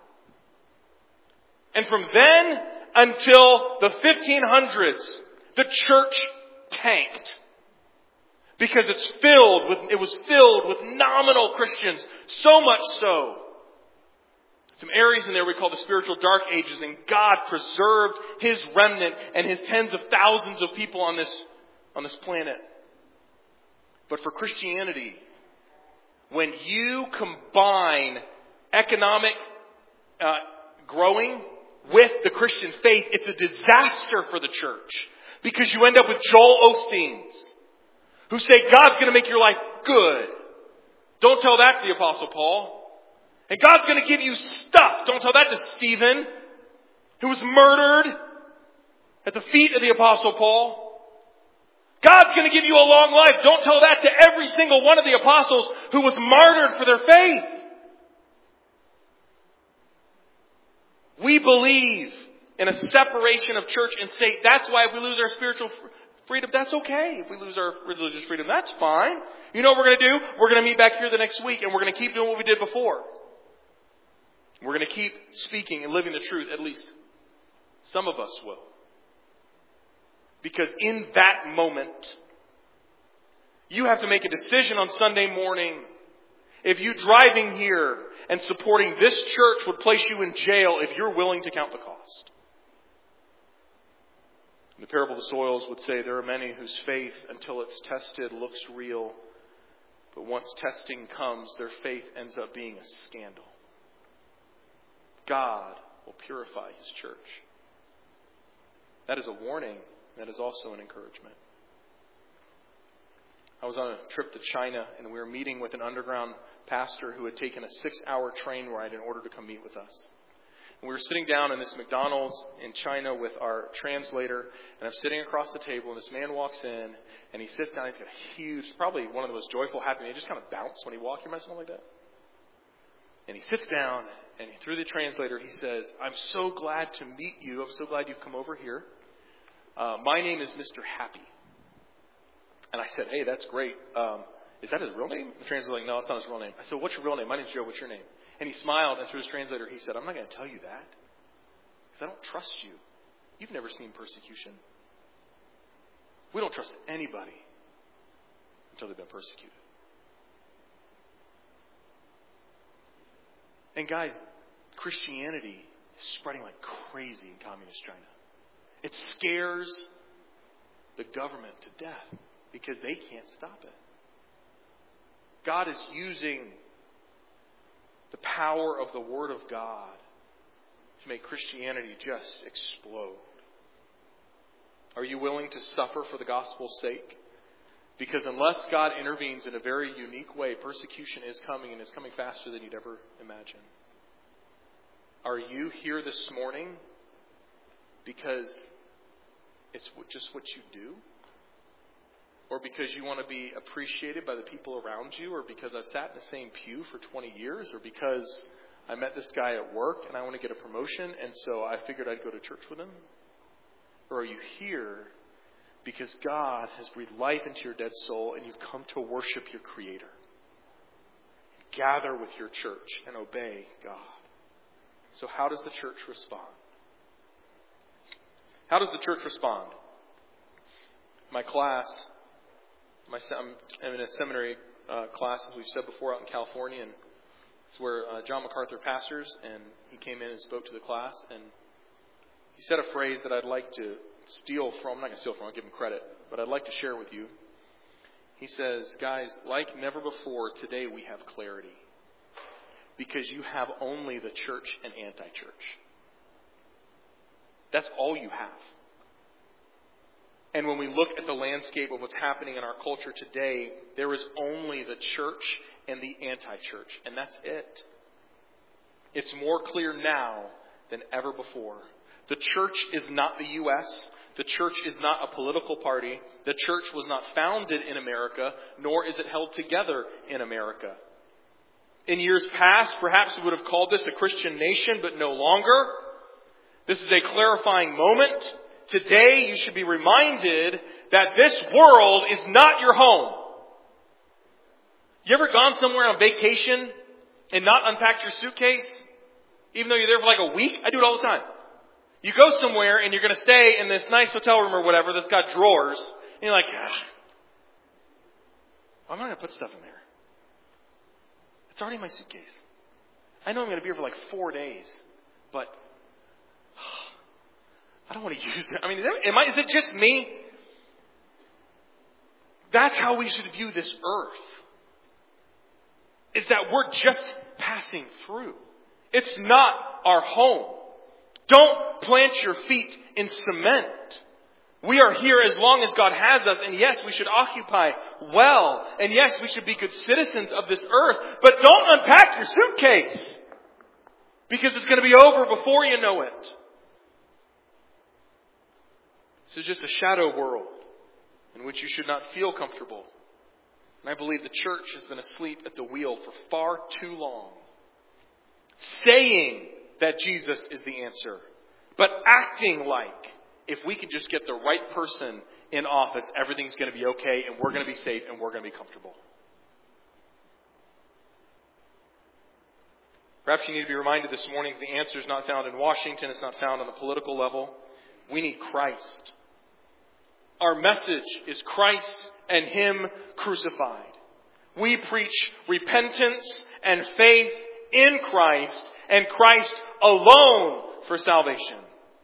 And from then until the 1500s, the church tanked. Because it was filled with nominal Christians. So much so. Some areas in there we call the spiritual dark ages, and God preserved His remnant and His tens of thousands of people on this planet. But for Christianity, when you combine economic growing with the Christian faith, it's a disaster for the church. Because you end up with Joel Osteens, who say God's going to make your life good. Don't tell that to the Apostle Paul. And God's going to give you stuff. Don't tell that to Stephen, who was murdered at the feet of the Apostle Paul. God's going to give you a long life. Don't tell that to every single one of the apostles who was martyred for their faith. We believe in a separation of church and state. That's why if we lose our spiritual freedom, that's okay. If we lose our religious freedom, that's fine. You know what we're going to do? We're going to meet back here the next week and we're going to keep doing what we did before. We're going to keep speaking and living the truth, at least some of us will. Because in that moment, you have to make a decision on Sunday morning. If you driving here and supporting this church would place you in jail if you're willing to count the cost. The parable of the soils would say there are many whose faith, until it's tested, looks real. But once testing comes, their faith ends up being a scandal. God will purify His church. That is a warning. That is also an encouragement. I was on a trip to China, and we were meeting with an underground pastor who had taken a 6-hour train ride in order to come meet with us. And we were sitting down in this McDonald's in China with our translator, and I'm sitting across the table, and this man walks in, and he sits down. He's got a huge, probably one of the most joyful, happy, he just kind of bounce when he walks. You might smell like that. And he sits down, and through the translator, he says, "I'm so glad to meet you. I'm so glad you've come over here. My name is Mr. Happy." And I said, "Hey, that's great. Is that his real name?" The translator's like, "No, it's not his real name." I said, "What's your real name?" "My name's Joe. What's your name?" And he smiled, and through his translator, he said, "I'm not going to tell you that because I don't trust you. You've never seen persecution. We don't trust anybody until they've been persecuted." And guys, Christianity is spreading like crazy in communist China. It scares the government to death because they can't stop it. God is using the power of the Word of God to make Christianity just explode. Are you willing to suffer for the gospel's sake? Because unless God intervenes in a very unique way, persecution is coming, and it's coming faster than you'd ever imagine. Are you here this morning because it's just what you do? Or because you want to be appreciated by the people around you? Or because I've sat in the same pew for 20 years? Or because I met this guy at work and I want to get a promotion and so I figured I'd go to church with him? Or are you here because God has breathed life into your dead soul and you've come to worship your Creator? Gather with your church and obey God. So how does the church respond? How does the church respond? My class, I'm in a seminary class, as we've said before, out in California, and it's where John MacArthur pastors, and he came in and spoke to the class, and he said a phrase that I'd like to steal from. I'm not going to steal from, I'll give him credit, but I'd like to share with you. He says, "Guys, like never before, today we have clarity. Because you have only the church and anti-church. That's all you have. And when we look at the landscape of what's happening in our culture today, there is only the church and the anti-church. And that's it. It's more clear now than ever before. The church is not the U.S. The church is not a political party. The church was not founded in America, nor is it held together in America. In years past, perhaps we would have called this a Christian nation, but no longer. This is a clarifying moment. Today, you should be reminded that this world is not your home. You ever gone somewhere on vacation and not unpacked your suitcase? Even though you're there for like a week? I do it all the time. You go somewhere and you're going to stay in this nice hotel room or whatever that's got drawers. And you're like, I'm not going to put stuff in there. It's already in my suitcase. I know I'm going to be here for like 4 days, but I don't want to use it. I mean, is it just me? That's how we should view this earth. Is that we're just passing through. It's not our home. Don't plant your feet in cement. We are here as long as God has us. And yes, we should occupy well. And yes, we should be good citizens of this earth. But don't unpack your suitcase. Because it's going to be over before you know it. This is just a shadow world in which you should not feel comfortable. And I believe the church has been asleep at the wheel for far too long. Saying that Jesus is the answer. But acting like if we can just get the right person in office, everything's going to be okay and we're going to be safe and we're going to be comfortable. Perhaps you need to be reminded this morning that the answer is not found in Washington. It's not found on the political level. We need Christ. Our message is Christ and Him crucified. We preach repentance and faith in Christ and Christ alone for salvation.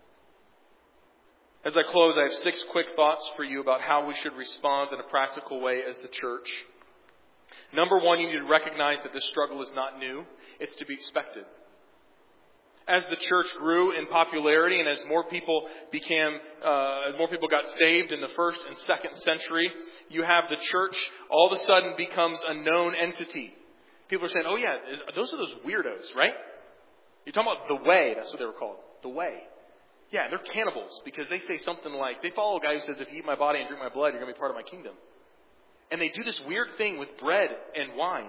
As I close, I have 6 quick thoughts for you about how we should respond in a practical way as the church. Number 1, you need to recognize that this struggle is not new. It's to be expected. As the church grew in popularity and as more people got saved in the 1st and 2nd century, you have the church all of a sudden becomes a known entity. People are saying, oh yeah, those are those weirdos, right? You're talking about the way. That's what they were called. The way. Yeah, they're cannibals because they say something like, they follow a guy who says, if you eat my body and drink my blood, you're going to be part of my kingdom. And they do this weird thing with bread and wine.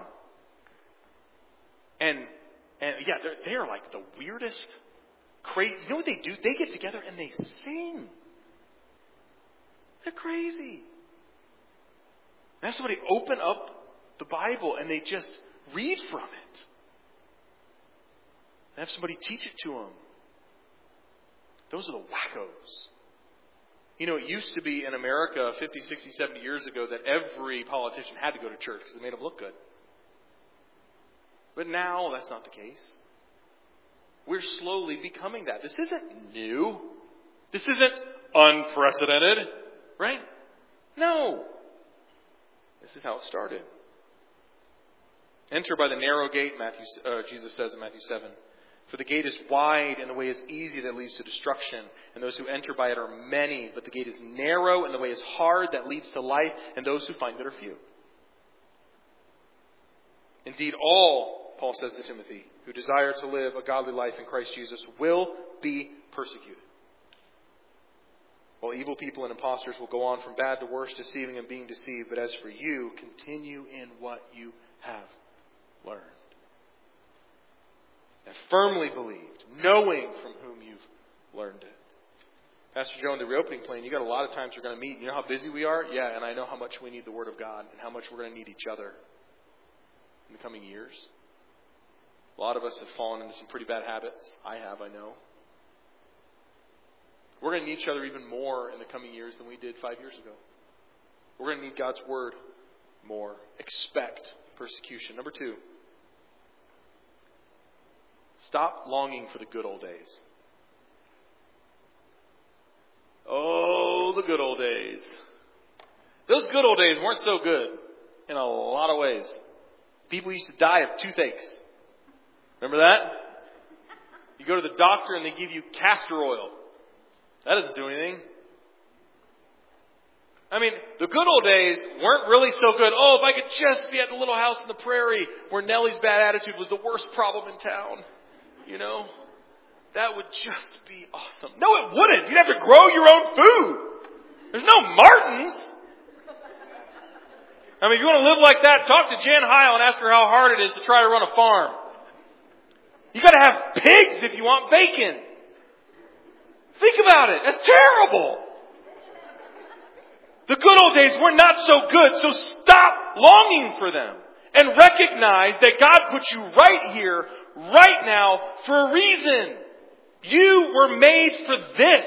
And yeah, they're like the weirdest, crazy. You know what they do? They get together and they sing. They're crazy. And have somebody open up the Bible and they just read from it. And have somebody teach it to them. Those are the wackos. You know, it used to be in America 50, 60, 70 years ago that every politician had to go to church because it made them look good. But now that's not the case. We're slowly becoming that. This isn't new. This isn't unprecedented. Right? No. This is how it started. Enter by the narrow gate, Jesus says in Matthew 7. For the gate is wide and the way is easy that leads to destruction. And those who enter by it are many. But the gate is narrow and the way is hard that leads to life. And those who find it are few. Indeed, all, Paul says to Timothy, who desire to live a godly life in Christ Jesus will be persecuted. While evil people and impostors will go on from bad to worse, deceiving and being deceived. But as for you, continue in what you have learned. And firmly believed, knowing from whom you've learned it. Pastor Joe, in the reopening plan, you got a lot of times we're going to meet. You know how busy we are? Yeah, and I know how much we need the Word of God and how much we're going to need each other in the coming years. A lot of us have fallen into some pretty bad habits. I know. We're going to need each other even more in the coming years than we did 5 years ago. We're going to need God's Word more. Expect persecution. Number 2. Stop longing for the good old days. Oh, the good old days. Those good old days weren't so good in a lot of ways. People used to die of toothaches. Remember that? You go to the doctor and they give you castor oil. That doesn't do anything. I mean, the good old days weren't really so good. Oh, if I could just be at the little house in the prairie where Nellie's bad attitude was the worst problem in town. You know, that would just be awesome. No, it wouldn't. You'd have to grow your own food. There's no Martins. I mean, if you want to live like that, talk to Jen Heil and ask her how hard it is to try to run a farm. You got to have pigs if you want bacon. Think about it. That's terrible. The good old days were not so good, so stop longing for them. And recognize that God put you right here, right now, for a reason. You were made for this.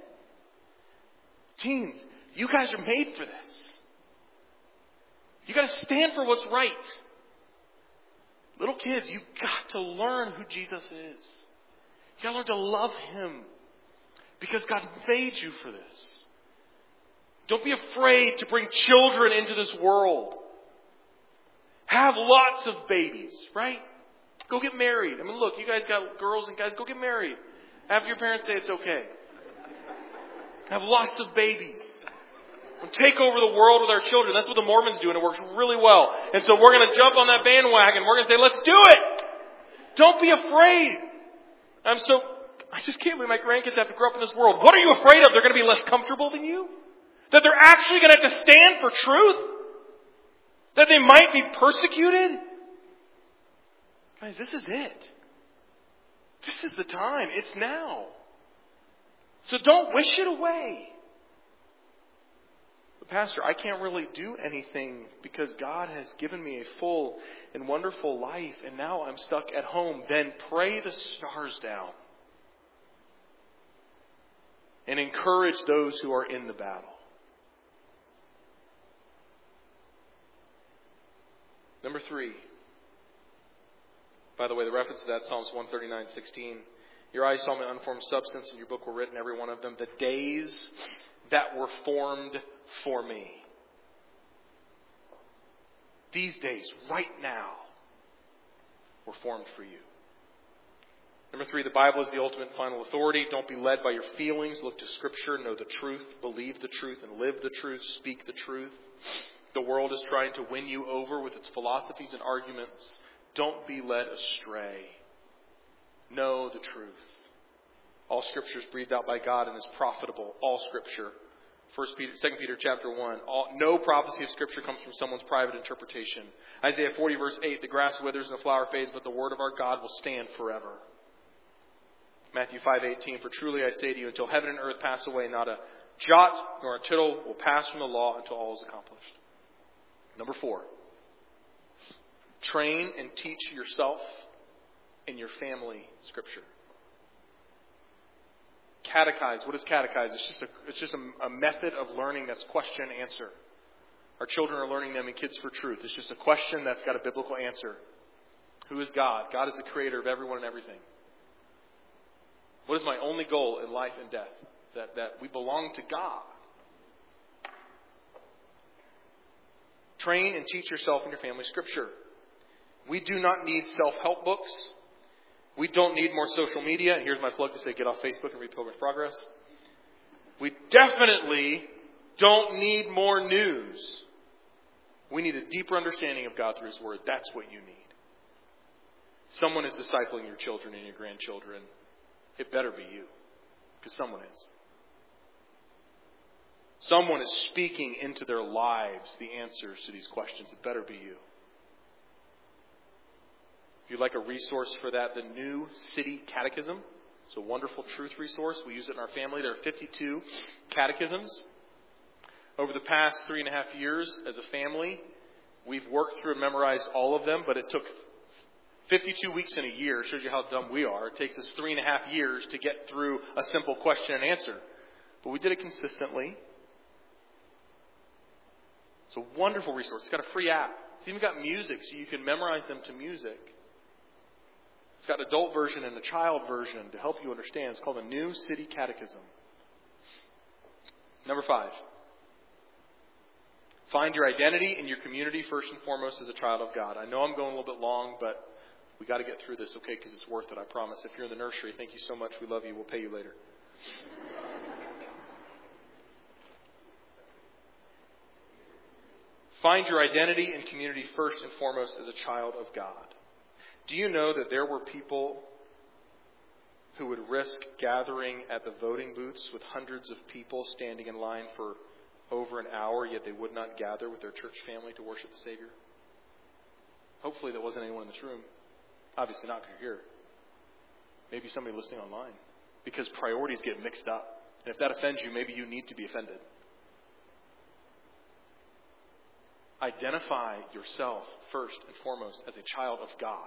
Teens, you guys are made for this. You got to stand for what's right. Little kids, you got to learn who Jesus is. You got to learn to love Him. Because God made you for this. Don't be afraid to bring children into this world. Have lots of babies, right? Go get married. I mean, look, you guys got girls and guys, go get married. After your parents say it's okay. Have lots of babies. And take over the world with our children. That's what the Mormons do, and it works really well. And so we're going to jump on that bandwagon. We're going to say, let's do it. Don't be afraid. I just can't believe my grandkids have to grow up in this world. What are you afraid of? They're going to be less comfortable than you? That they're actually going to have to stand for truth? That they might be persecuted? Guys, this is it. This is the time. It's now. So don't wish it away. But Pastor, I can't really do anything because God has given me a full and wonderful life and now I'm stuck at home. Then pray the stars down. And encourage those who are in the battle. Number 3. By the way, the reference to that, Psalms 139:16. Your eyes saw my unformed substance, and your book were written, every one of them, the days that were formed for me. These days, right now, were formed for you. Number 3, the Bible is the ultimate and final authority. Don't be led by your feelings. Look to Scripture. Know the truth. Believe the truth and live the truth. Speak the truth. The world is trying to win you over with its philosophies and arguments. Don't be led astray. Know the truth. All Scripture is breathed out by God and is profitable. All Scripture. 2 Peter chapter 1. No prophecy of Scripture comes from someone's private interpretation. Isaiah 40 verse 8. The grass withers and the flower fades, but the word of our God will stand forever. Matthew 5:18. For truly I say to you, until heaven and earth pass away, not a jot nor a tittle will pass from the law until all is accomplished. Number 4. Train and teach yourself and your family Scripture. Catechize. What is catechize? It's just a method of learning that's question and answer. Our children are learning them in Kids for Truth. It's just a question that's got a biblical answer. Who is God? God is the creator of everyone and everything. What is my only goal in life and death? That we belong to God. Train and teach yourself and your family Scripture. We do not need self-help books. We don't need more social media. And here's my plug to say, get off Facebook and read Pilgrim's Progress. We definitely don't need more news. We need a deeper understanding of God through His Word. That's what you need. Someone is discipling your children and your grandchildren. It better be you. Because someone is. Someone is speaking into their lives the answers to these questions. It better be you. If you'd like a resource for that, the New City Catechism. It's a wonderful truth resource. We use it in our family. There are 52 catechisms. Over the past 3.5 years as a family, we've worked through and memorized all of them, but it took 52 weeks in a year. It shows you how dumb we are. It takes us 3.5 years to get through a simple question and answer. But we did it consistently. It's a wonderful resource. It's got a free app. It's even got music, so you can memorize them to music. It's got an adult version and a child version to help you understand. It's called the New City Catechism. Number 5. Find your identity in your community first and foremost as a child of God. I know I'm going a little bit long, but we got to get through this, okay? Because it's worth it, I promise. If you're in the nursery, thank you so much. We love you. We'll pay you later. Find your identity and community first and foremost as a child of God. Do you know that there were people who would risk gathering at the voting booths with hundreds of people standing in line for over an hour, yet they would not gather with their church family to worship the Savior? Hopefully there wasn't anyone in this room. Obviously not, because you're here. Maybe somebody listening online. Because priorities get mixed up. And if that offends you, maybe you need to be offended. Identify yourself first and foremost as a child of God.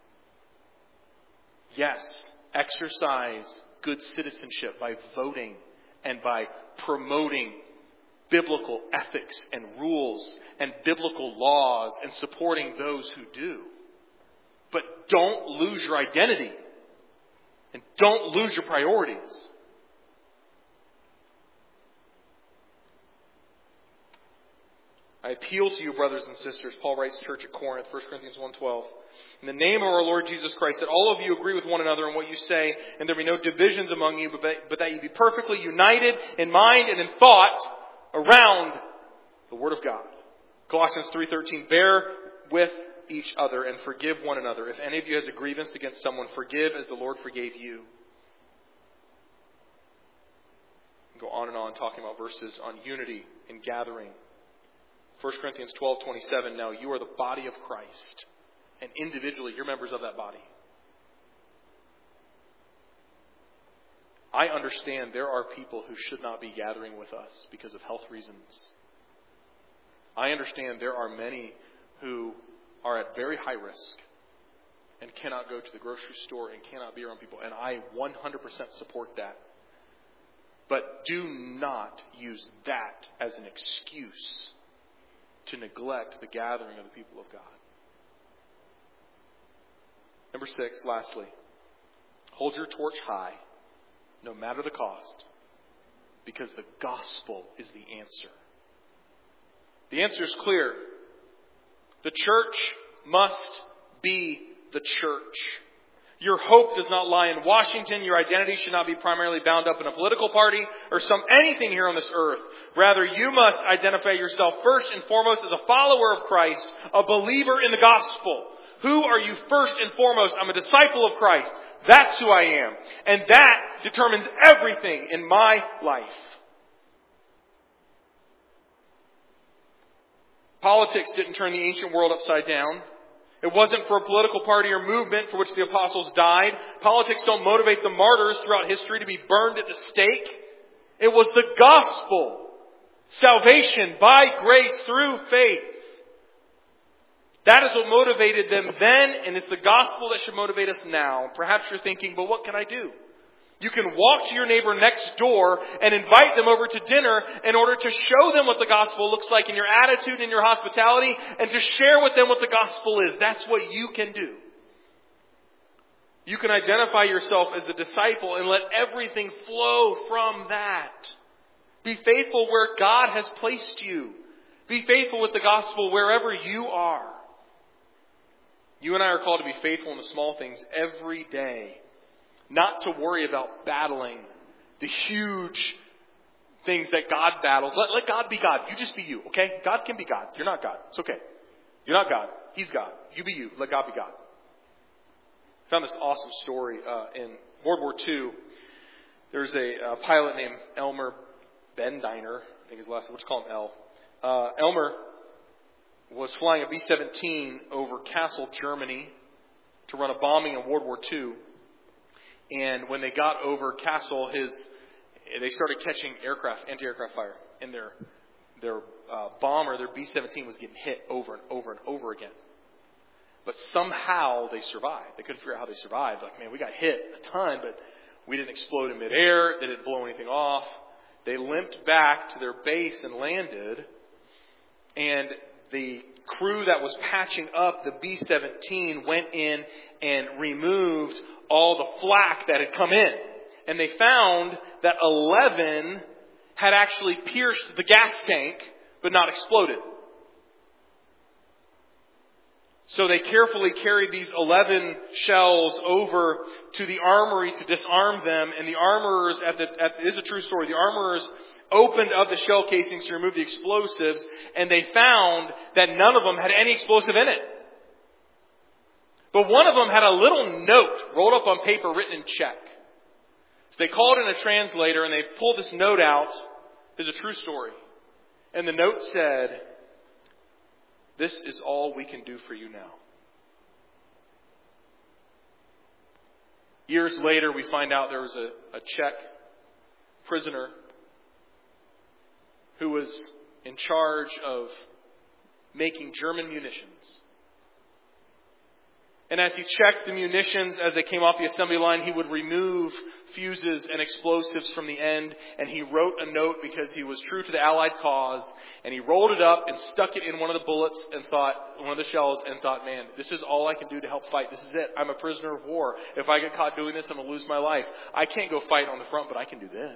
Yes, exercise good citizenship by voting and by promoting biblical ethics and rules and biblical laws and supporting those who do. But don't lose your identity and don't lose your priorities. I appeal to you, brothers and sisters, Paul writes to church at Corinth, 1 Corinthians 1:12. In the name of our Lord Jesus Christ, that all of you agree with one another in what you say, and there be no divisions among you, but that you be perfectly united in mind and in thought around the Word of God. Colossians 3:13, bear with each other and forgive one another. If any of you has a grievance against someone, forgive as the Lord forgave you. Go on and on talking about verses on unity and gathering. 1 Corinthians 12:27, now you are the body of Christ, and individually you're members of that body. I understand there are people who should not be gathering with us because of health reasons. I understand there are many who are at very high risk and cannot go to the grocery store and cannot be around people, and I 100% support that. But do not use that as an excuse to neglect the gathering of the people of God. Number 6, lastly, hold your torch high, no matter the cost, because the gospel is the answer. The answer is clear. The church must be the church. Your hope does not lie in Washington. Your identity should not be primarily bound up in a political party or anything here on this earth. Rather, you must identify yourself first and foremost as a follower of Christ, a believer in the gospel. Who are you first and foremost? I'm a disciple of Christ. That's who I am. And that determines everything in my life. Politics didn't turn the ancient world upside down. It wasn't for a political party or movement for which the apostles died. Politics don't motivate the martyrs throughout history to be burned at the stake. It was the gospel. Salvation by grace through faith. That is what motivated them then, and it's the gospel that should motivate us now. Perhaps you're thinking, but what can I do? You can walk to your neighbor next door and invite them over to dinner in order to show them what the gospel looks like in your attitude and your hospitality, and to share with them what the gospel is. That's what you can do. You can identify yourself as a disciple and let everything flow from that. Be faithful where God has placed you. Be faithful with the gospel wherever you are. You and I are called to be faithful in the small things every day. Not to worry about battling the huge things that God battles. Let God be God. You just be you, okay? God can be God. You're not God. It's okay. You're not God. He's God. You be you. Let God be God. I found this awesome story in World War II. There's a pilot named Elmer Bendiner. I think his last name. Let's call him El. Elmer was flying a B-17 over Kassel, Germany, to run a bombing in World War II. And when they got over Kassel, they started catching anti-aircraft fire. And their bomber, their B-17, was getting hit over and over and over again. But somehow they survived. They couldn't figure out how they survived. Like, man, we got hit a ton, but we didn't explode in midair. They didn't blow anything off. They limped back to their base and landed. And the crew that was patching up the B-17 went in and removed all the flak that had come in. And they found that 11 had actually pierced the gas tank, but not exploded. So they carefully carried these 11 shells over to the armory to disarm them. And the armorers, this is a true story, the armorers opened up the shell casings to remove the explosives, and they found that none of them had any explosive in it. But one of them had a little note rolled up on paper written in Czech. So they called in a translator and they pulled this note out. It's a true story. And the note said, "This is all we can do for you now." Years later, we find out there was a Czech prisoner who was in charge of making German munitions. And as he checked the munitions as they came off the assembly line, he would remove fuses and explosives from the end. And he wrote a note because he was true to the Allied cause. And he rolled it up and stuck it in one of the bullets and one of the shells, and thought, man, this is all I can do to help fight. This is it. I'm a prisoner of war. If I get caught doing this, I'm going to lose my life. I can't go fight on the front, but I can do this.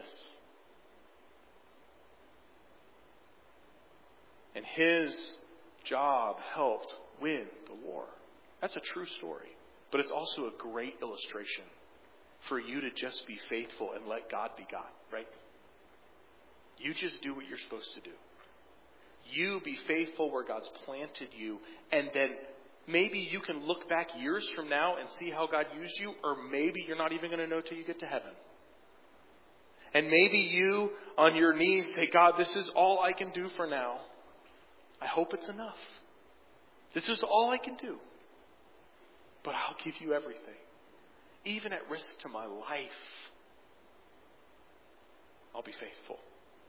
And his job helped win the war. That's a true story. But it's also a great illustration for you to just be faithful and let God be God, right? You just do what you're supposed to do. You be faithful where God's planted you, and then maybe you can look back years from now and see how God used you, or maybe you're not even going to know till you get to heaven. And maybe you, on your knees, say, God, this is all I can do for now. I hope it's enough. This is all I can do. But I'll give you everything. Even at risk to my life, I'll be faithful.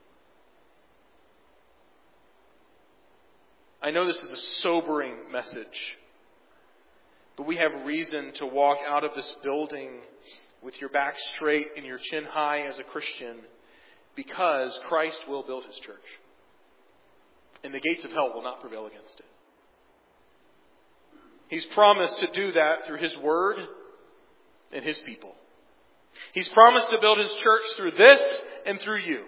I know this is a sobering message, but we have reason to walk out of this building with your back straight and your chin high as a Christian, because Christ will build His church. And the gates of hell will not prevail against it. He's promised to do that through His Word and His people. He's promised to build His church through this and through you.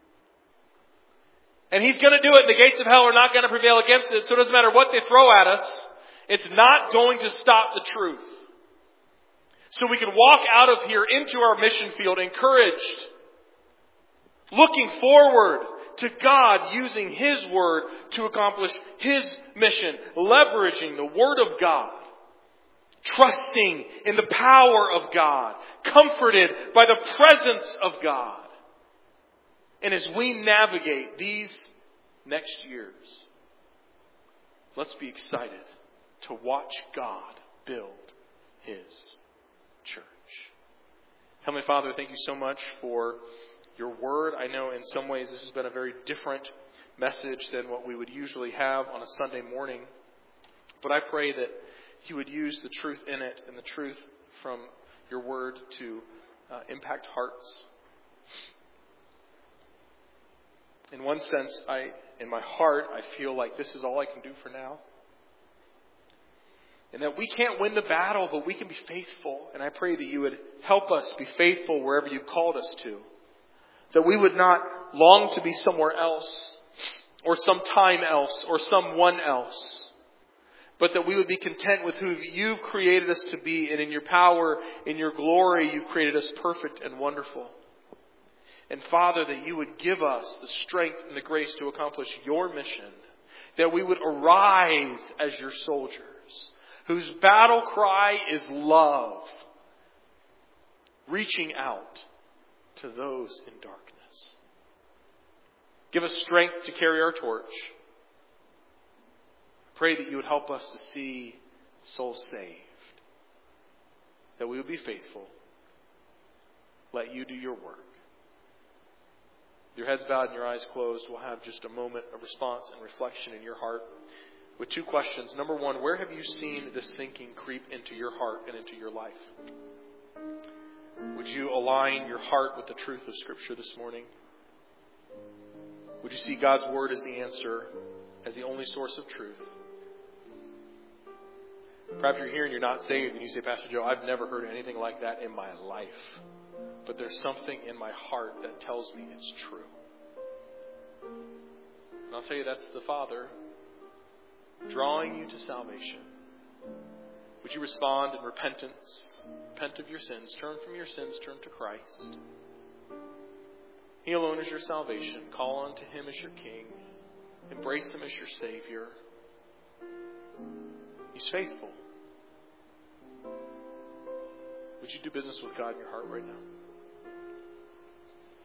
And He's going to do it, and the gates of hell are not going to prevail against it. So it doesn't matter what they throw at us. It's not going to stop the truth. So we can walk out of here into our mission field encouraged, looking forward to God using His Word to accomplish His mission, leveraging the Word of God, trusting in the power of God, comforted by the presence of God. And as we navigate these next years, let's be excited to watch God build His church. Heavenly Father, thank you so much for your Word. I know in some ways this has been a very different message than what we would usually have on a Sunday morning. But I pray that you would use the truth in it and the truth from your Word to impact hearts. In one sense, in my heart, I feel like this is all I can do for now. And that we can't win the battle, but we can be faithful. And I pray that you would help us be faithful wherever you've called us to. That we would not long to be somewhere else, or sometime else, or someone else. But that we would be content with who you've created us to be. And in your power, in your glory, you've created us perfect and wonderful. And Father, that you would give us the strength and the grace to accomplish your mission. That we would arise as your soldiers, whose battle cry is love, reaching out to those in darkness. Give us strength to carry our torch. Pray that you would help us to see souls saved. That we would be faithful. Let you do your work. Your heads bowed and your eyes closed, we'll have just a moment of response and reflection in your heart with two questions. Number one, where have you seen this thinking creep into your heart and into your life? Would you align your heart with the truth of Scripture this morning? Would you see God's Word as the answer, as the only source of truth? Perhaps you're here and you're not saved and you say, Pastor Joe, I've never heard anything like that in my life. But there's something in my heart that tells me it's true. And I'll tell you, that's the Father drawing you to salvation. Would you respond in repentance? Repent of your sins. Turn from your sins. Turn to Christ. He alone is your salvation. Call on to Him as your King. Embrace Him as your Savior. He's faithful. Would you do business with God in your heart right now?